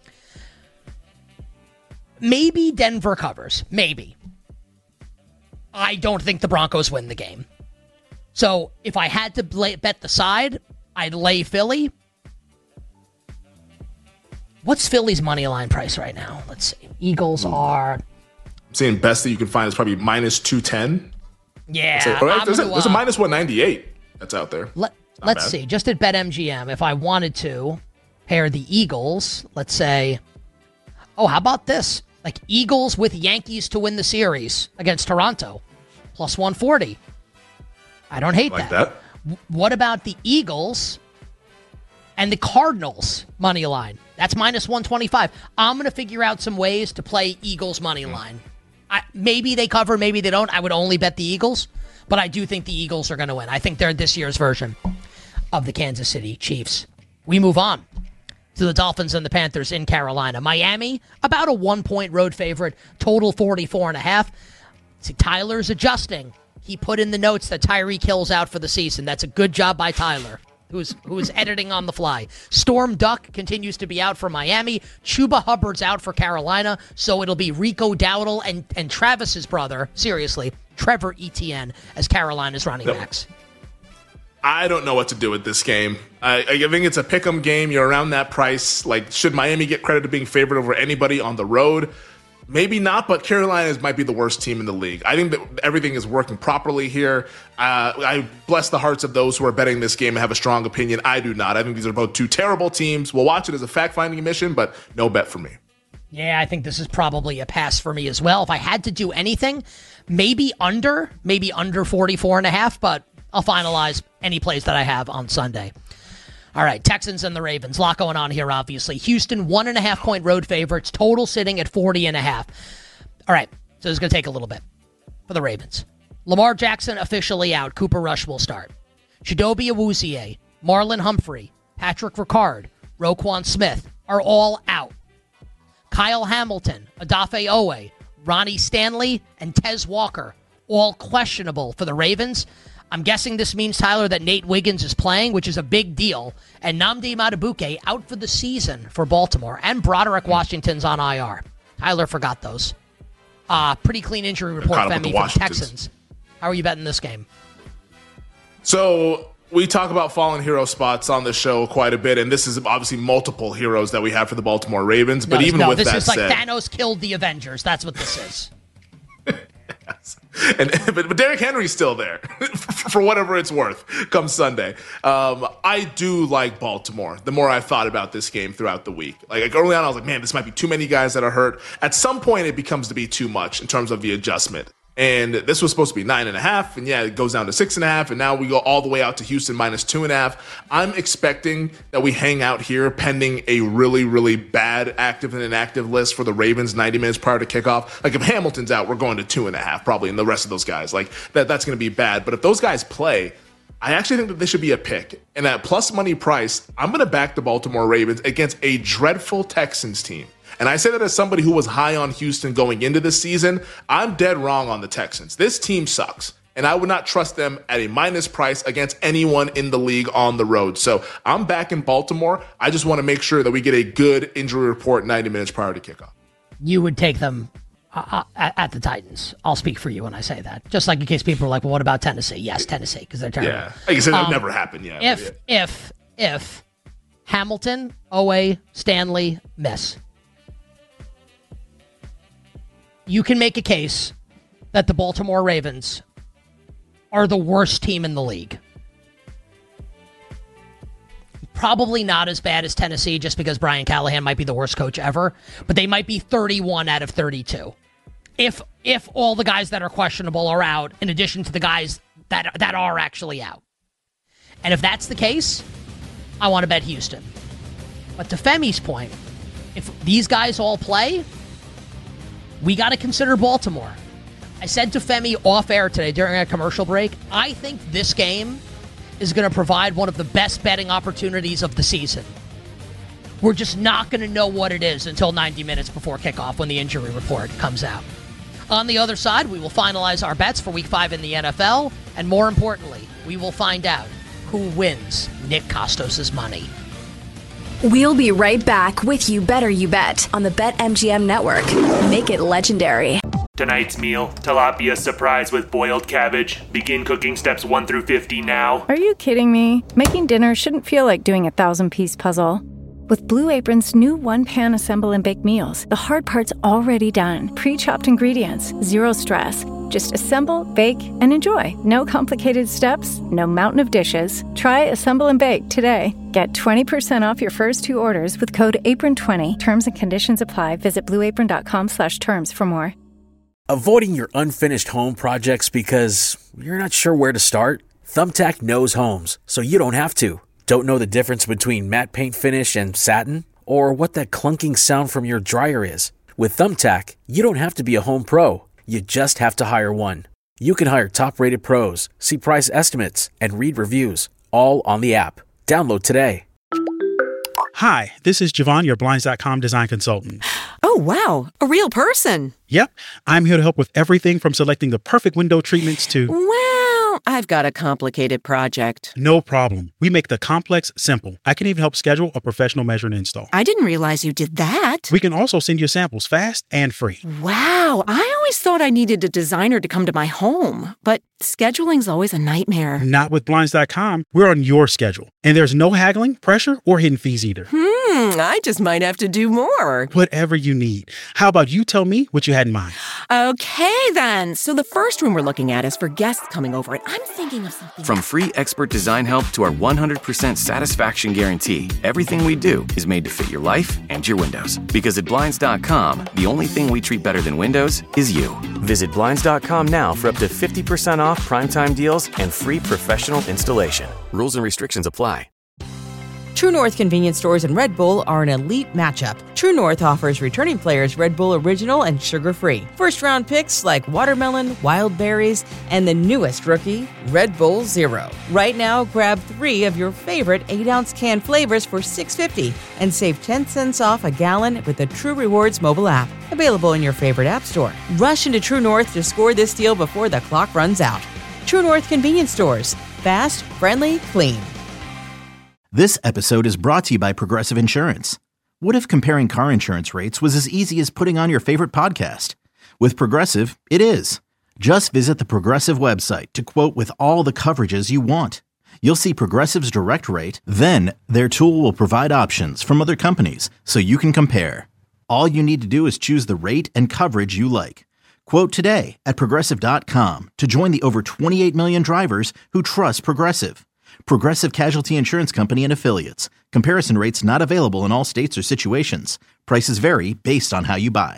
Maybe Denver covers. Maybe. I don't think the Broncos win the game. So if I had to lay, bet the side, I'd lay Philly. What's Philly's money line price right now? Let's see. Eagles are. I'm saying best that you can find is probably minus two ten. Yeah. Say, all right, there's, gonna, a, there's a minus one ninety-eight that's out there. Let, let's bad. see. Just at BetMGM, if I wanted to pair the Eagles, let's say, oh, how about this? Like Eagles with Yankees to win the series against Toronto, plus one forty. I don't hate like that. that. What about the Eagles and the Cardinals money line? That's minus one twenty-five. I'm going to figure out some ways to play Eagles money line. I, maybe they cover, maybe they don't. I would only bet the Eagles, but I do think the Eagles are going to win. I think they're this year's version of the Kansas City Chiefs. We move on to the Dolphins and the Panthers in Carolina. Miami, about a one-point road favorite, total forty-four and a half. See, Tyler's adjusting. He put in the notes that Tyreek Hill's out for the season. That's a good job by Tyler, who's who's editing on the fly. Storm Duck continues to be out for Miami. Chuba Hubbard's out for Carolina, so it'll be Rico Dowdle and, and Travis's brother, seriously, Trevor Etienne, as Carolina's running backs. I don't know what to do with this game. I, I think it's a pick'em game. You're around that price. Like, should Miami get credit to being favored over anybody on the road? Maybe not, but Carolina might be the worst team in the league. I think that everything is working properly here. Uh, I bless the hearts of those who are betting this game and have a strong opinion. I do not. I think these are both two terrible teams. We'll watch it as a fact-finding mission, but no bet for me. Yeah, I think this is probably a pass for me as well. If I had to do anything, maybe under, maybe under forty-four and a half, but I'll finalize any plays that I have on Sunday. All right, Texans and the Ravens. A lot going on here, obviously. Houston, one and a half point road favorites, total sitting at forty and a half. All right, so this is going to take a little bit for the Ravens. Lamar Jackson officially out. Cooper Rush will start. Chidobe Awuzie, Marlon Humphrey, Patrick Ricard, Roquan Smith are all out. Kyle Hamilton, Odafe Owe, Ronnie Stanley, and Tez Walker, all questionable for the Ravens. I'm guessing this means, Tyler, that Nate Wiggins is playing, which is a big deal. And Nnamdi Madubuike out for the season for Baltimore. And Broderick Washington's on I R. Tyler forgot those. Uh, pretty clean injury report, Femi, for the Texans. How are you betting this game? So we talk about fallen hero spots on the show quite a bit, and this is obviously multiple heroes that we have for the Baltimore Ravens. But no, even no, with this that is like said, Thanos killed the Avengers. That's what this is. Yes. And but, but Derrick Henry's still there for whatever it's worth come Sunday. Um, I do like Baltimore. The more I've thought about this game throughout the week, like, like early on, I was like, man, this might be too many guys that are hurt. At some point, it becomes to be too much in terms of the adjustment. And this was supposed to be nine and a half, and yeah, it goes down to six and a half, and now we go all the way out to Houston minus two and a half. I'm expecting that we hang out here pending a really, really bad active and inactive list for the Ravens ninety minutes prior to kickoff. Like if Hamilton's out, we're going to two and a half probably, and the rest of those guys, like that, that's going to be bad. But if those guys play, I actually think that this should be a pick. And at plus money price, I'm going to back the Baltimore Ravens against a dreadful Texans team. And I say that as somebody who was high on Houston going into this season. I'm dead wrong on the Texans. This team sucks, and I would not trust them at a minus price against anyone in the league on the road. So I'm back in Baltimore. I just want to make sure that we get a good injury report ninety minutes prior to kickoff. You would take them uh, at, at the Titans. I'll speak for you when I say that. Just like in case people are like, well, what about Tennessee? Yes, Tennessee, because they're terrible. Yeah, like I said, that um, never happened yet. If, yeah. if, if Hamilton, Owe, Stanley miss, you can make a case that the Baltimore Ravens are the worst team in the league. Probably not as bad as Tennessee, just because Brian Callahan might be the worst coach ever, but they might be thirty-one out of thirty-two. If if all the guys that are questionable are out, in addition to the guys that that are actually out. And if that's the case, I want to bet Houston. But to Femi's point, if these guys all play, we got to consider Baltimore. I said to Femi off air today during a commercial break, I think this game is going to provide one of the best betting opportunities of the season. We're just not going to know what it is until ninety minutes before kickoff when the injury report comes out. On the other side, we will finalize our bets for week five in the N F L, and more importantly, we will find out who wins Nick Kostos' money. We'll be right back with You Better You Bet on the BetMGM network. Make it legendary. Tonight's meal, tilapia surprise with boiled cabbage. Begin cooking steps one through fifty now. Are you kidding me? Making dinner shouldn't feel like doing a thousand-piece puzzle. With Blue Apron's new one-pan assemble and bake meals, the hard part's already done. Pre-chopped ingredients, zero stress. Just assemble, bake, and enjoy. No complicated steps, no mountain of dishes. Try Assemble and Bake today. Get twenty percent off your first two orders with code apron twenty. Terms and conditions apply. Visit blueapron.com slash terms for more. Avoiding your unfinished home projects because you're not sure where to start? Thumbtack knows homes, so you don't have to. Don't know the difference between matte paint finish and satin? Or what that clunking sound from your dryer is? With Thumbtack, you don't have to be a home pro. You just have to hire one. You can hire top-rated pros, see price estimates, and read reviews, all on the app. Download today. Hi, this is Javon, your Blinds dot com design consultant. Oh, wow. A real person. Yep. I'm here to help with everything from selecting the perfect window treatments to... Well, I've got a complicated project. No problem. We make the complex simple. I can even help schedule a professional measure and install. I didn't realize you did that. We can also send you samples fast and free. Wow. I always thought I needed a designer to come to my home, but scheduling's always a nightmare. Not with Blinds dot com. We're on your schedule. And there's no haggling, pressure, or hidden fees either. Hmm, I just might have to do more. Whatever you need. How about you tell me what you had in mind? Okay, then. So the first room we're looking at is for guests coming over, and I'm thinking of something. From free expert design help to our one hundred percent satisfaction guarantee, everything we do is made to fit your life and your windows. Because at Blinds dot com, the only thing we treat better than windows is you. Visit Blinds dot com now for up to fifty percent off primetime deals and free professional installation. Rules and restrictions apply. True North convenience stores and Red Bull are an elite matchup. True North offers returning players Red Bull Original and sugar-free. First-round picks like watermelon, wild berries, and the newest rookie, Red Bull Zero. Right now, grab three of your favorite eight-ounce can flavors for six dollars and fifty cents and save ten cents off a gallon with the True Rewards mobile app. Available in your favorite app store. Rush into True North to score this deal before the clock runs out. True North convenience stores. Fast, friendly, clean. This episode is brought to you by Progressive Insurance. What if comparing car insurance rates was as easy as putting on your favorite podcast? With Progressive, it is. Just visit the Progressive website to quote with all the coverages you want. You'll see Progressive's direct rate, then their tool will provide options from other companies so you can compare. All you need to do is choose the rate and coverage you like. Quote today at Progressive dot com to join the over twenty-eight million drivers who trust Progressive. Progressive Casualty Insurance Company and Affiliates. Comparison rates not available in all states or situations. Prices vary based on how you buy.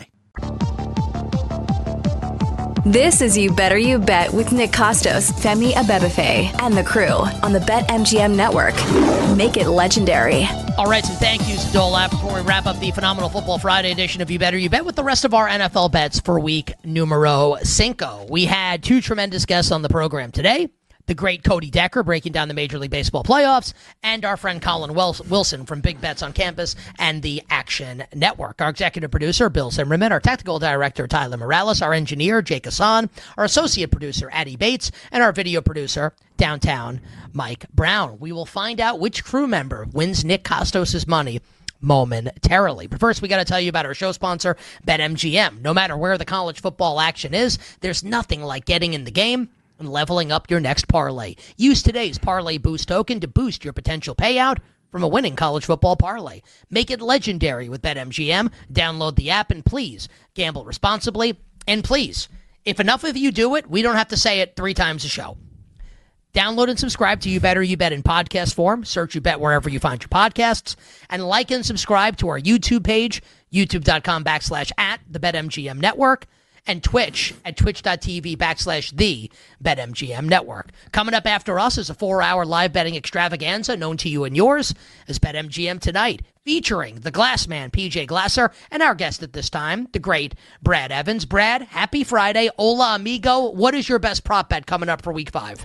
This is You Better You Bet with Nick Costos, Femi Abebefe, and the crew on the BetMGM Network. Make it legendary. All right, some thank yous to dole out before we wrap up the phenomenal Football Friday edition of You Better You Bet with the rest of our N F L bets for week numero cinco. We had two tremendous guests on the program today. The great Cody Decker breaking down the Major League Baseball playoffs, and our friend Colin Wilson from Big Bets on Campus and the Action Network. Our executive producer, Bill Zimmerman, our technical director, Tyler Morales, our engineer, Jake Hassan, our associate producer, Addie Bates, and our video producer, downtown, Mike Brown. We will find out which crew member wins Nick Costos' money momentarily. But first, we got to tell you about our show sponsor, BetMGM. No matter where the college football action is, there's nothing like getting in the game and leveling up your next parlay. Use today's Parlay Boost token to boost your potential payout from a winning college football parlay. Make it legendary with BetMGM. Download the app and please gamble responsibly. And please, if enough of you do it, we don't have to say it three times a show. Download and subscribe to You Better You Bet in podcast form. Search You Bet wherever you find your podcasts. And like and subscribe to our YouTube page, youtube.com backslash at the BetMGM Network. And Twitch at twitch.tv backslash the BetMGM Network. Coming up after us is a four-hour live betting extravaganza known to you and yours as BetMGM Tonight, featuring the Glass Man, P J Glasser, and our guest at this time, the great Brad Evans. Brad, happy Friday. Hola, amigo. What is your best prop bet coming up for week five?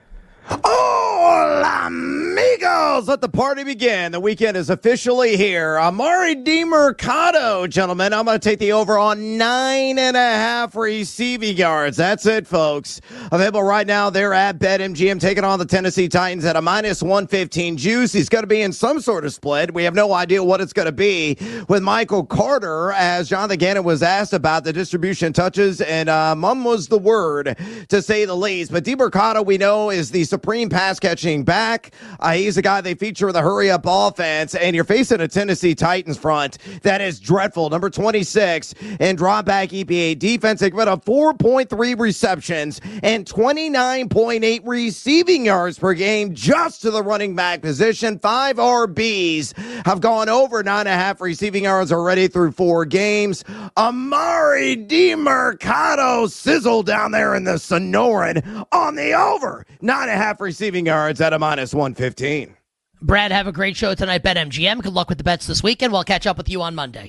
Hola, amigos! Let the party begin. The weekend is officially here. Amari DiMercado, gentlemen. I'm going to take the over on nine and a half receiving yards. That's it, folks. Available right now. They're at BetMGM taking on the Tennessee Titans at a minus one fifteen juice. He's going to be in some sort of split. We have no idea what it's going to be with Michael Carter, as Jonathan Gannon was asked about the distribution touches, and uh, mum was the word, to say the least. But DiMercado, we know, is the supreme pass catching back. Uh, he's a guy they feature in the hurry up offense, and you're facing a Tennessee Titans front that is dreadful. Number twenty-six in drop back E P A defense. They give up four point three receptions and twenty-nine point eight receiving yards per game just to the running back position. Five R Bs have gone over nine and a half receiving yards already through four games. Amari DiMercado sizzle down there in the Sonoran on the over nine and a half receiving yards at a minus one fifteen. Brad, have a great show tonight, BetMGM. Good luck with the bets this weekend. We'll catch up with you on Monday.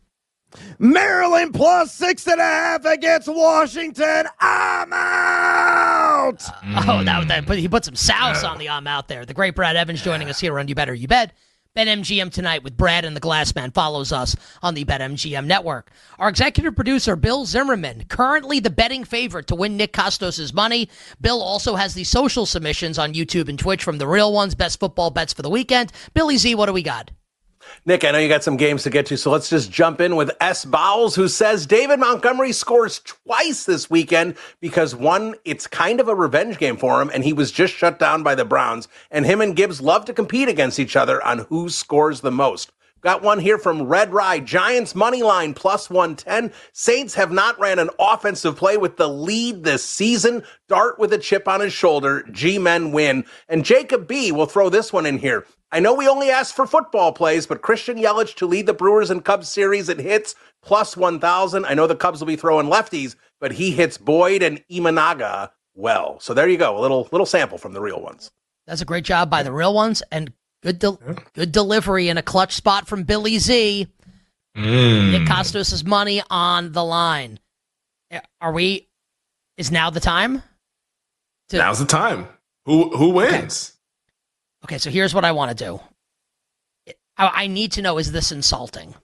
Maryland plus six and a half against Washington. I'm out. Uh, oh, that, that he put some sauce on the I'm out there. The great Brad Evans joining us here on You Better You Bet. BetMGM Tonight with Brad and the Glassman follows us on the BetMGM Network. Our executive producer, Bill Zimmerman, currently the betting favorite to win Nick Costos' money. Bill also has the social submissions on YouTube and Twitch from the real ones, best football bets for the weekend. Billy Z, what do we got? Nick, I know you got some games to get to, so let's just jump in with S. Bowles, who says David Montgomery scores twice this weekend because, one, it's kind of a revenge game for him, and he was just shut down by the Browns, and him and Gibbs love to compete against each other on who scores the most. Got one here from Red Rye. Giants money line plus one ten. Saints have not ran an offensive play with the lead this season. Dart with a chip on his shoulder. G-men win. And Jacob B. will throw this one in here. I know we only asked for football plays, but Christian Yelich to lead the Brewers and Cubs series at hits plus one thousand. I know the Cubs will be throwing lefties, but he hits Boyd and Imanaga well. So there you go. A little little sample from the real ones. That's a great job by the real ones, and good del- good delivery and a clutch spot from Billy Z. Mm. Nick Costos' money on the line. Are we, is now the time? To, Now's the time. Who who wins? Okay. Okay, so here's what I want to do. I, I need to know, is this insulting?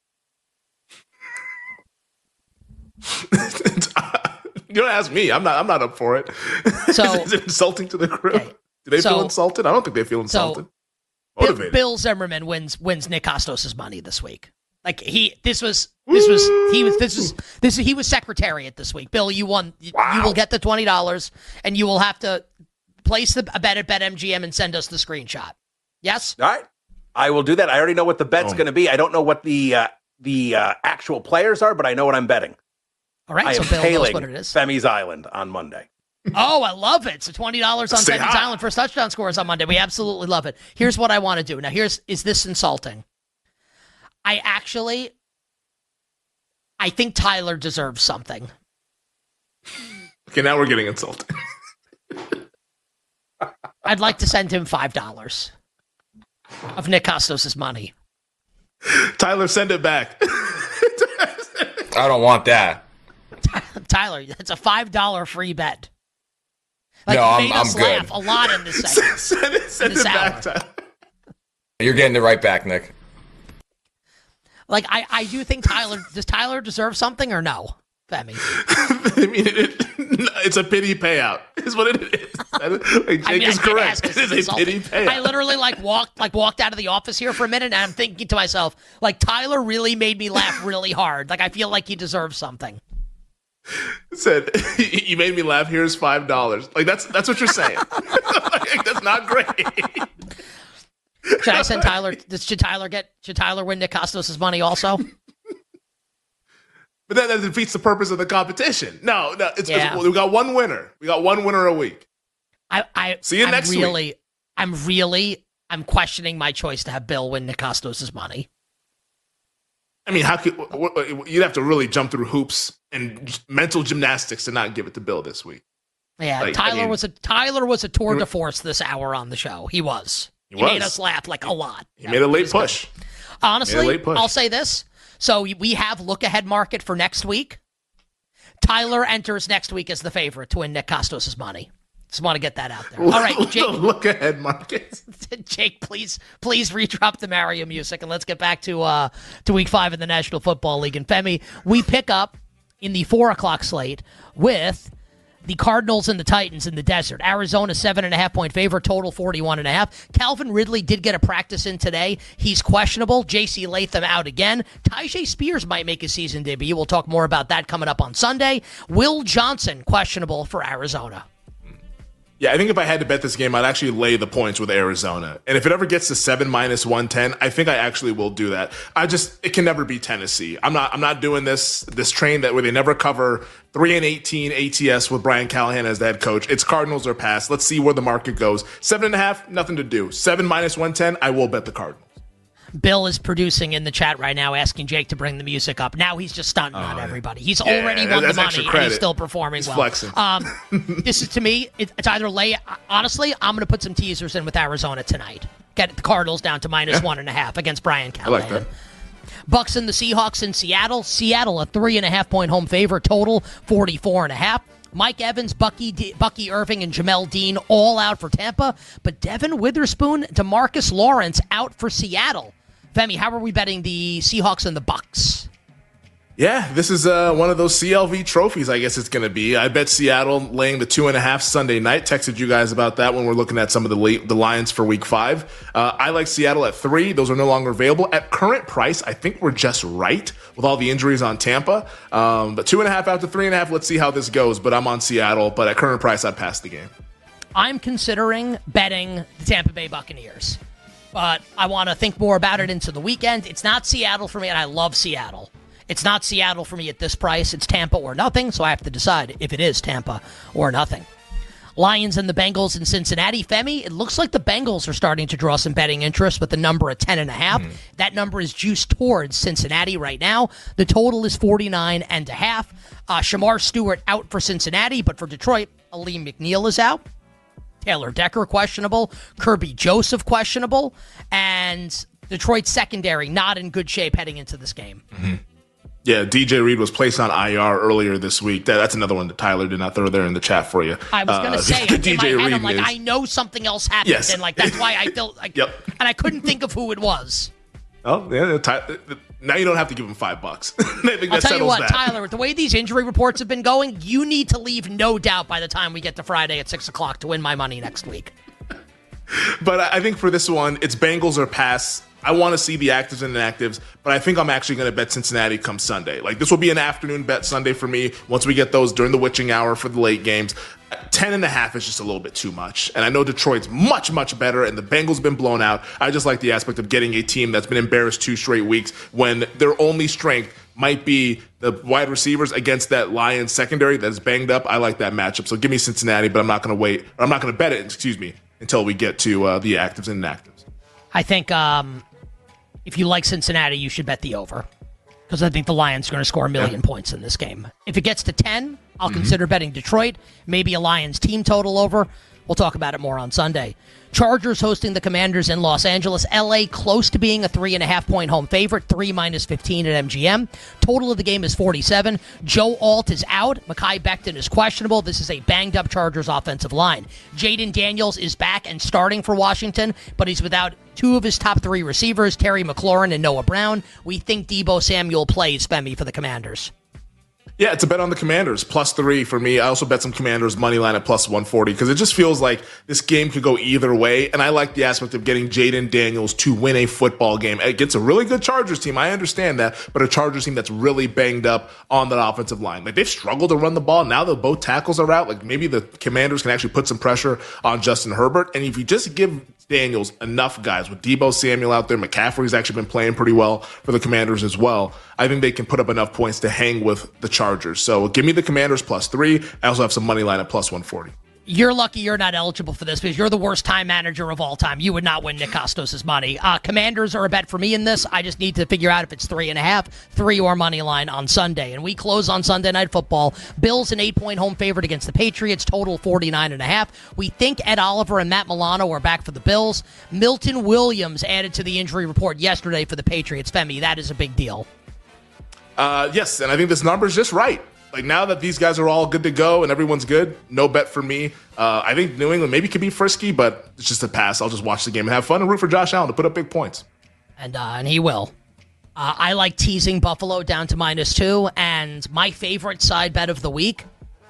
You don't ask me. I'm not I'm not up for it. So is it insulting to the crew? Okay. Do they so, feel insulted? I don't think they feel insulted. So Motivated. Bill Zimmerman wins wins Nick Costos' money this week. Like he this was this was he was this was this he was secretariat this week. Bill, you won. Wow. You will get the twenty dollars and you will have to place the a bet at BetMGM and send us the screenshot. Yes? All right. I will do that. I already know what the bet's oh. going to be. I don't know what the uh, the uh, actual players are, but I know what I'm betting. All right, I so am Bill knows tailing what it is. Femi's Island on Monday. Oh, I love it. So twenty dollars on Say Femi's hi. Island for touchdown scores on Monday. We absolutely love it. Here's what I want to do. Now, here's is this insulting? I actually, I think Tyler deserves something. Okay, now we're getting insulted. I'd like to send him five dollars of Nick Kostos' money. Tyler, send it back. I don't want that. Tyler, it's a five dollars free bet. Like, no, you I'm, made I'm us good. laugh a lot in this segment. send it, send this it back, hour. Tyler. You're getting it right back, Nick. Like, I, I do think Tyler, does Tyler deserve something or no? Femi. I mean, it, it's a pity payout, is what it is. Like, Jake I mean, is I did correct. ask, It is a insulting. pity payout. I literally like walked like walked out of the office here for a minute, and I'm thinking to myself, like, Tyler really made me laugh really hard. Like, I feel like he deserves something. Said, you made me laugh. Here's five dollars. Like that's that's what you're saying. Like, that's not great. Should I send Tyler? Does, should Tyler get? Should Tyler win Nick Kostos' money also? But then that defeats the purpose of the competition. No, no, it's, Yeah. it's we got one winner. We got one winner a week. I, I See you I'm next really, week. I'm really, I'm questioning my choice to have Bill win Nick Kostos' money. I mean, how could w- w- you'd have to really jump through hoops and mental gymnastics to not give it to Bill this week? Yeah, Like, Tyler I mean- was a Tyler was a tour de force this hour on the show. He was. He He, made was. us laugh like a lot. He made a late push. Honestly, Made a late push. I'll say this. So we have look ahead market for next week. Tyler enters next week as the favorite to win Nick Kostos' money. Just want to get that out there. All right, Jake. Look ahead, Marcus. Jake, please, please redrop the Mario music and let's get back to uh to week five in the National Football League. And Femi, we pick up in the four o'clock slate with the Cardinals and the Titans in the desert. Arizona, seven and a half point favorite, total forty-one and a half. Calvin Ridley did get a practice in today. He's questionable. J C Latham out again. Tyjae Spears might make his season debut. We'll talk more about that coming up on Sunday. Will Johnson, questionable for Arizona. Yeah, I think if I had to bet this game, I'd actually lay the points with Arizona. And if it ever gets to seven minus one ten, I think I actually will do that. I just it can never be Tennessee. I'm not I'm not doing this this train that where they never cover three and eighteen A T S with Brian Callahan as the head coach. It's Cardinals or pass. Let's see where the market goes. Seven and a half, nothing to do. Seven minus one ten, I will bet the Cardinals. Bill is producing in the chat right now, asking Jake to bring the music up. Now he's just stunting on everybody. He's Yeah, already won the that's money, extra and credit. he's still performing He's well. flexing. Um, this is, to me, it, it's either lay. Honestly, I'm going to put some teasers in with Arizona tonight. Get the Cardinals down to minus Yeah. one and a half against Brian I like Callahan. that. Bucks and the Seahawks in Seattle. Seattle, a three and a half point home favorite, total forty-four and a half. Mike Evans, Bucky D- Bucky Irving, and Jamel Dean all out for Tampa, but Devin Witherspoon, DeMarcus Lawrence out for Seattle. Femi, how are we betting the Seahawks and the Bucks? Yeah, this is uh, one of those C L V trophies, I guess it's going to be. I bet Seattle laying the two and a half Sunday night. Texted you guys about that when we're looking at some of the late, the lines for week five. Uh, I like Seattle at three. Those are no longer available. At current price, I think we're just right with all the injuries on Tampa. Um, but two and a half out to three and a half, let's see how this goes. But I'm on Seattle. But at current price, I'd pass the game. I'm considering betting the Tampa Bay Buccaneers, but I want to think more about it into the weekend. It's not Seattle for me, and I love Seattle. It's not Seattle for me at this price. It's Tampa or nothing, so I have to decide if it is Tampa or nothing. Lions and the Bengals in Cincinnati. Femi, it looks like the Bengals are starting to draw some betting interest with the number at ten and a half. Mm-hmm. That number is juiced towards Cincinnati right now. The total is forty-nine and a half. Uh, Shamar Stewart out for Cincinnati, but for Detroit, Aleem McNeil is out. Taylor Decker questionable, Kirby Joseph questionable, and Detroit's secondary not in good shape heading into this game. Mm-hmm. Yeah, D J Reed was placed on I R earlier this week. That, that's another one that Tyler did not throw there in the chat for you. I was going to uh, say, the in D my J head, Reed I'm like, news. I know something else happened, Yes. and like that's why I felt like, Yep. and I couldn't think of who it was. Oh, yeah. Ty, now you don't have to give him five bucks. I think I'll that tell you settles what, that. Tyler, with the way these injury reports have been going, you need to leave no doubt by the time we get to Friday at six o'clock to win my money next week. But I think for this one, it's Bengals or pass. I want to see the actives and inactives, but I think I'm actually going to bet Cincinnati come Sunday. Like, this will be an afternoon bet Sunday for me once we get those during the witching hour for the late games. Ten and a half is just a little bit too much. And I know Detroit's much, much better, and the Bengals been blown out. I just like the aspect of getting a team that's been embarrassed two straight weeks when their only strength might be the wide receivers against that Lions secondary that is banged up. I like that matchup. So give me Cincinnati, but I'm not going to wait. Or I'm not going to bet it, excuse me, until we get to uh, the actives and inactives. I think um, if you like Cincinnati, you should bet the over. Because I think the Lions are going to score a million yeah. points in this game. If it gets to ten, I'll mm-hmm. consider betting Detroit. Maybe a Lions team total over. We'll talk about it more on Sunday. Chargers hosting the Commanders in Los Angeles. L A close to being a three and a half point home favorite. three minus fifteen at M G M. Total of the game is forty-seven. Joe Alt is out. Mekhi Becton is questionable. This is a banged up Chargers offensive line. Jaden Daniels is back and starting for Washington, but he's without two of his top three receivers, Terry McLaurin and Noah Brown. We think Deebo Samuel plays, Femi, for the Commanders. Yeah, it's a bet on the Commanders, plus three for me. I also bet some Commanders money line at plus one forty because it just feels like this game could go either way. And I like the aspect of getting Jaden Daniels to win a football game against a really good Chargers team. I understand that, but a Chargers team that's really banged up on that offensive line. Like, they've struggled to run the ball. Now that both tackles are out, like, maybe the Commanders can actually put some pressure on Justin Herbert. And if you just give Daniels enough guys with Deebo Samuel out there, McCaffrey's actually been playing pretty well for the Commanders as well, I think they can put up enough points to hang with the Chargers. So give me the Commanders plus three. I also have some money line at plus one forty. You're lucky you're not eligible for this because you're the worst time manager of all time. You would not win Nick Costos' money. Uh, Commanders are a bet for me in this. I just need to figure out if it's three and a half, three or money line on Sunday. And we close on Sunday Night Football. Bills an eight-point home favorite against the Patriots, total forty-nine and a half. We think Ed Oliver and Matt Milano are back for the Bills. Milton Williams added to the injury report yesterday for the Patriots. Femi, that is a big deal. Uh, yes, and I think this number is just right. Like, now that these guys are all good to go and everyone's good, no bet for me. Uh, I think New England maybe could be frisky, but it's just a pass. I'll just watch the game and have fun and root for Josh Allen to put up big points. And uh, and he will. Uh, I like teasing Buffalo down to minus two, and my favorite side bet of the week,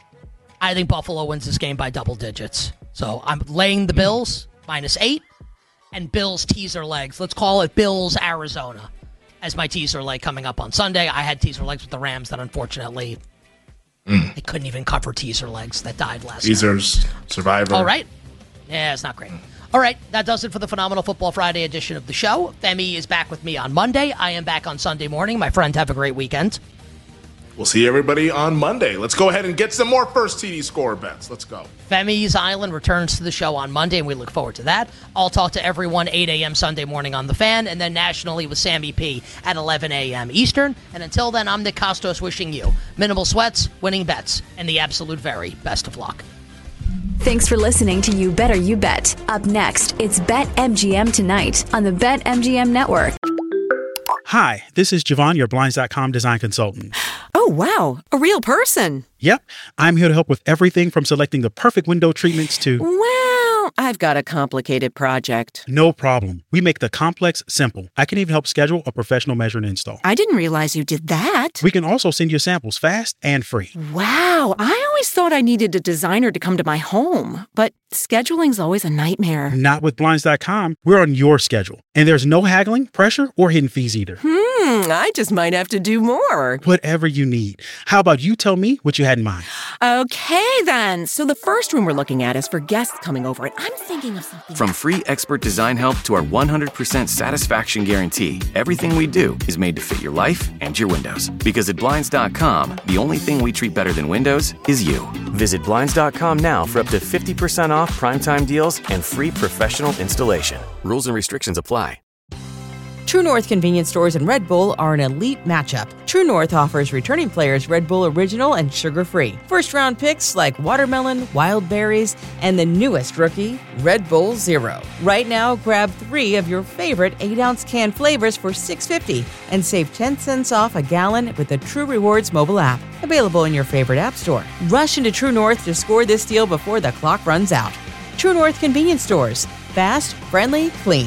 I think Buffalo wins this game by double digits. So I'm laying the Bills, minus eight, and Bills teaser legs. Let's call it Bills, Arizona, as my teaser leg coming up on Sunday. I had teaser legs with the Rams that unfortunately... Mm. They couldn't even cover teaser legs that died last Teasers, night. Survivor. All right. Yeah, it's not great. All right, that does it for the Phenomenal Football Friday edition of the show. Femi is back with me on Monday. I am back on Sunday morning. My friend, have a great weekend. We'll see everybody on Monday. Let's go ahead and get some more first T D score bets. Let's go. Femi's Island returns to the show on Monday, and we look forward to that. I'll talk to everyone eight a.m. Sunday morning on The Fan, and then nationally with Sammy P at eleven a.m. Eastern. And until then, I'm Nick Costos wishing you minimal sweats, winning bets, and the absolute very best of luck. Thanks for listening to You Better You Bet. Up next, it's BetMGM tonight on the BetMGM Network. Hi, this is Javon, your Blinds dot com design consultant. Oh, wow. A real person. Yep. I'm here to help with everything from selecting the perfect window treatments to... Well, I've got a complicated project. No problem. We make the complex simple. I can even help schedule a professional measure and install. I didn't realize you did that. We can also send you samples fast and free. Wow. I always thought I needed a designer to come to my home, but scheduling's always a nightmare. Not with Blinds dot com. We're on your schedule. And there's no haggling, pressure, or hidden fees either. Hmm, I just might have to do more. Whatever you need. How about you tell me what you had in mind? Okay, then. So the first room we're looking at is for guests coming over, and I'm thinking of something... From free expert design help to our one hundred percent satisfaction guarantee, everything we do is made to fit your life and your windows. Because at Blinds dot com, the only thing we treat better than windows is you. Visit Blinds dot com now for up to fifty percent off primetime deals and free professional installation. Rules and restrictions apply. True North convenience stores and Red Bull are an elite matchup. True North offers returning players Red Bull Original and sugar-free. First-round picks like watermelon, wild berries, and the newest rookie, Red Bull Zero. Right now, grab three of your favorite eight-ounce can flavors for six dollars and fifty cents and save ten cents off a gallon with the True Rewards mobile app. Available in your favorite app store. Rush into True North to score this deal before the clock runs out. True North convenience stores. Fast, friendly, clean.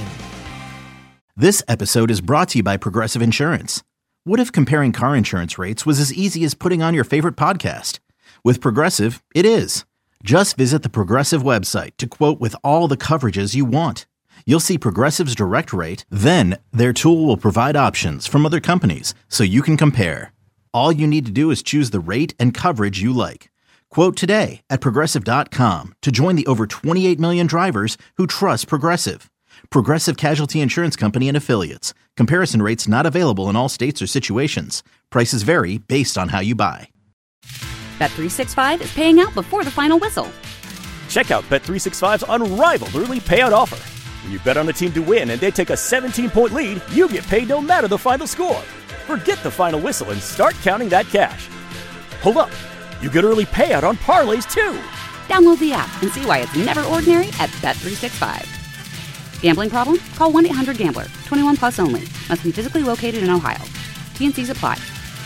This episode is brought to you by Progressive Insurance. What if comparing car insurance rates was as easy as putting on your favorite podcast? With Progressive, it is. Just visit the Progressive website to quote with all the coverages you want. You'll see Progressive's direct rate, then their tool will provide options from other companies so you can compare. All you need to do is choose the rate and coverage you like. Quote today at Progressive dot com to join the over twenty-eight million drivers who trust Progressive. Progressive Casualty Insurance Company and Affiliates. Comparison rates not available in all states or situations. Prices vary based on how you buy. Bet three sixty-five is paying out before the final whistle. Check out Bet three sixty-five's unrivaled early payout offer. When you bet on a team to win and they take a seventeen-point lead, you get paid no matter the final score. Forget the final whistle and start counting that cash. Hold up. You get early payout on parlays, too. Download the app and see why it's never ordinary at Bet three sixty-five. Gambling problem? Call one eight hundred gambler. twenty-one plus only. Must be physically located in Ohio. T N Cs apply.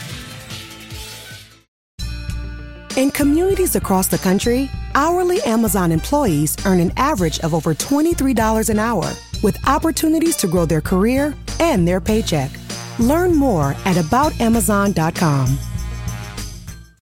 In communities across the country, hourly Amazon employees earn an average of over twenty-three dollars an hour, with opportunities to grow their career and their paycheck. Learn more at about amazon dot com.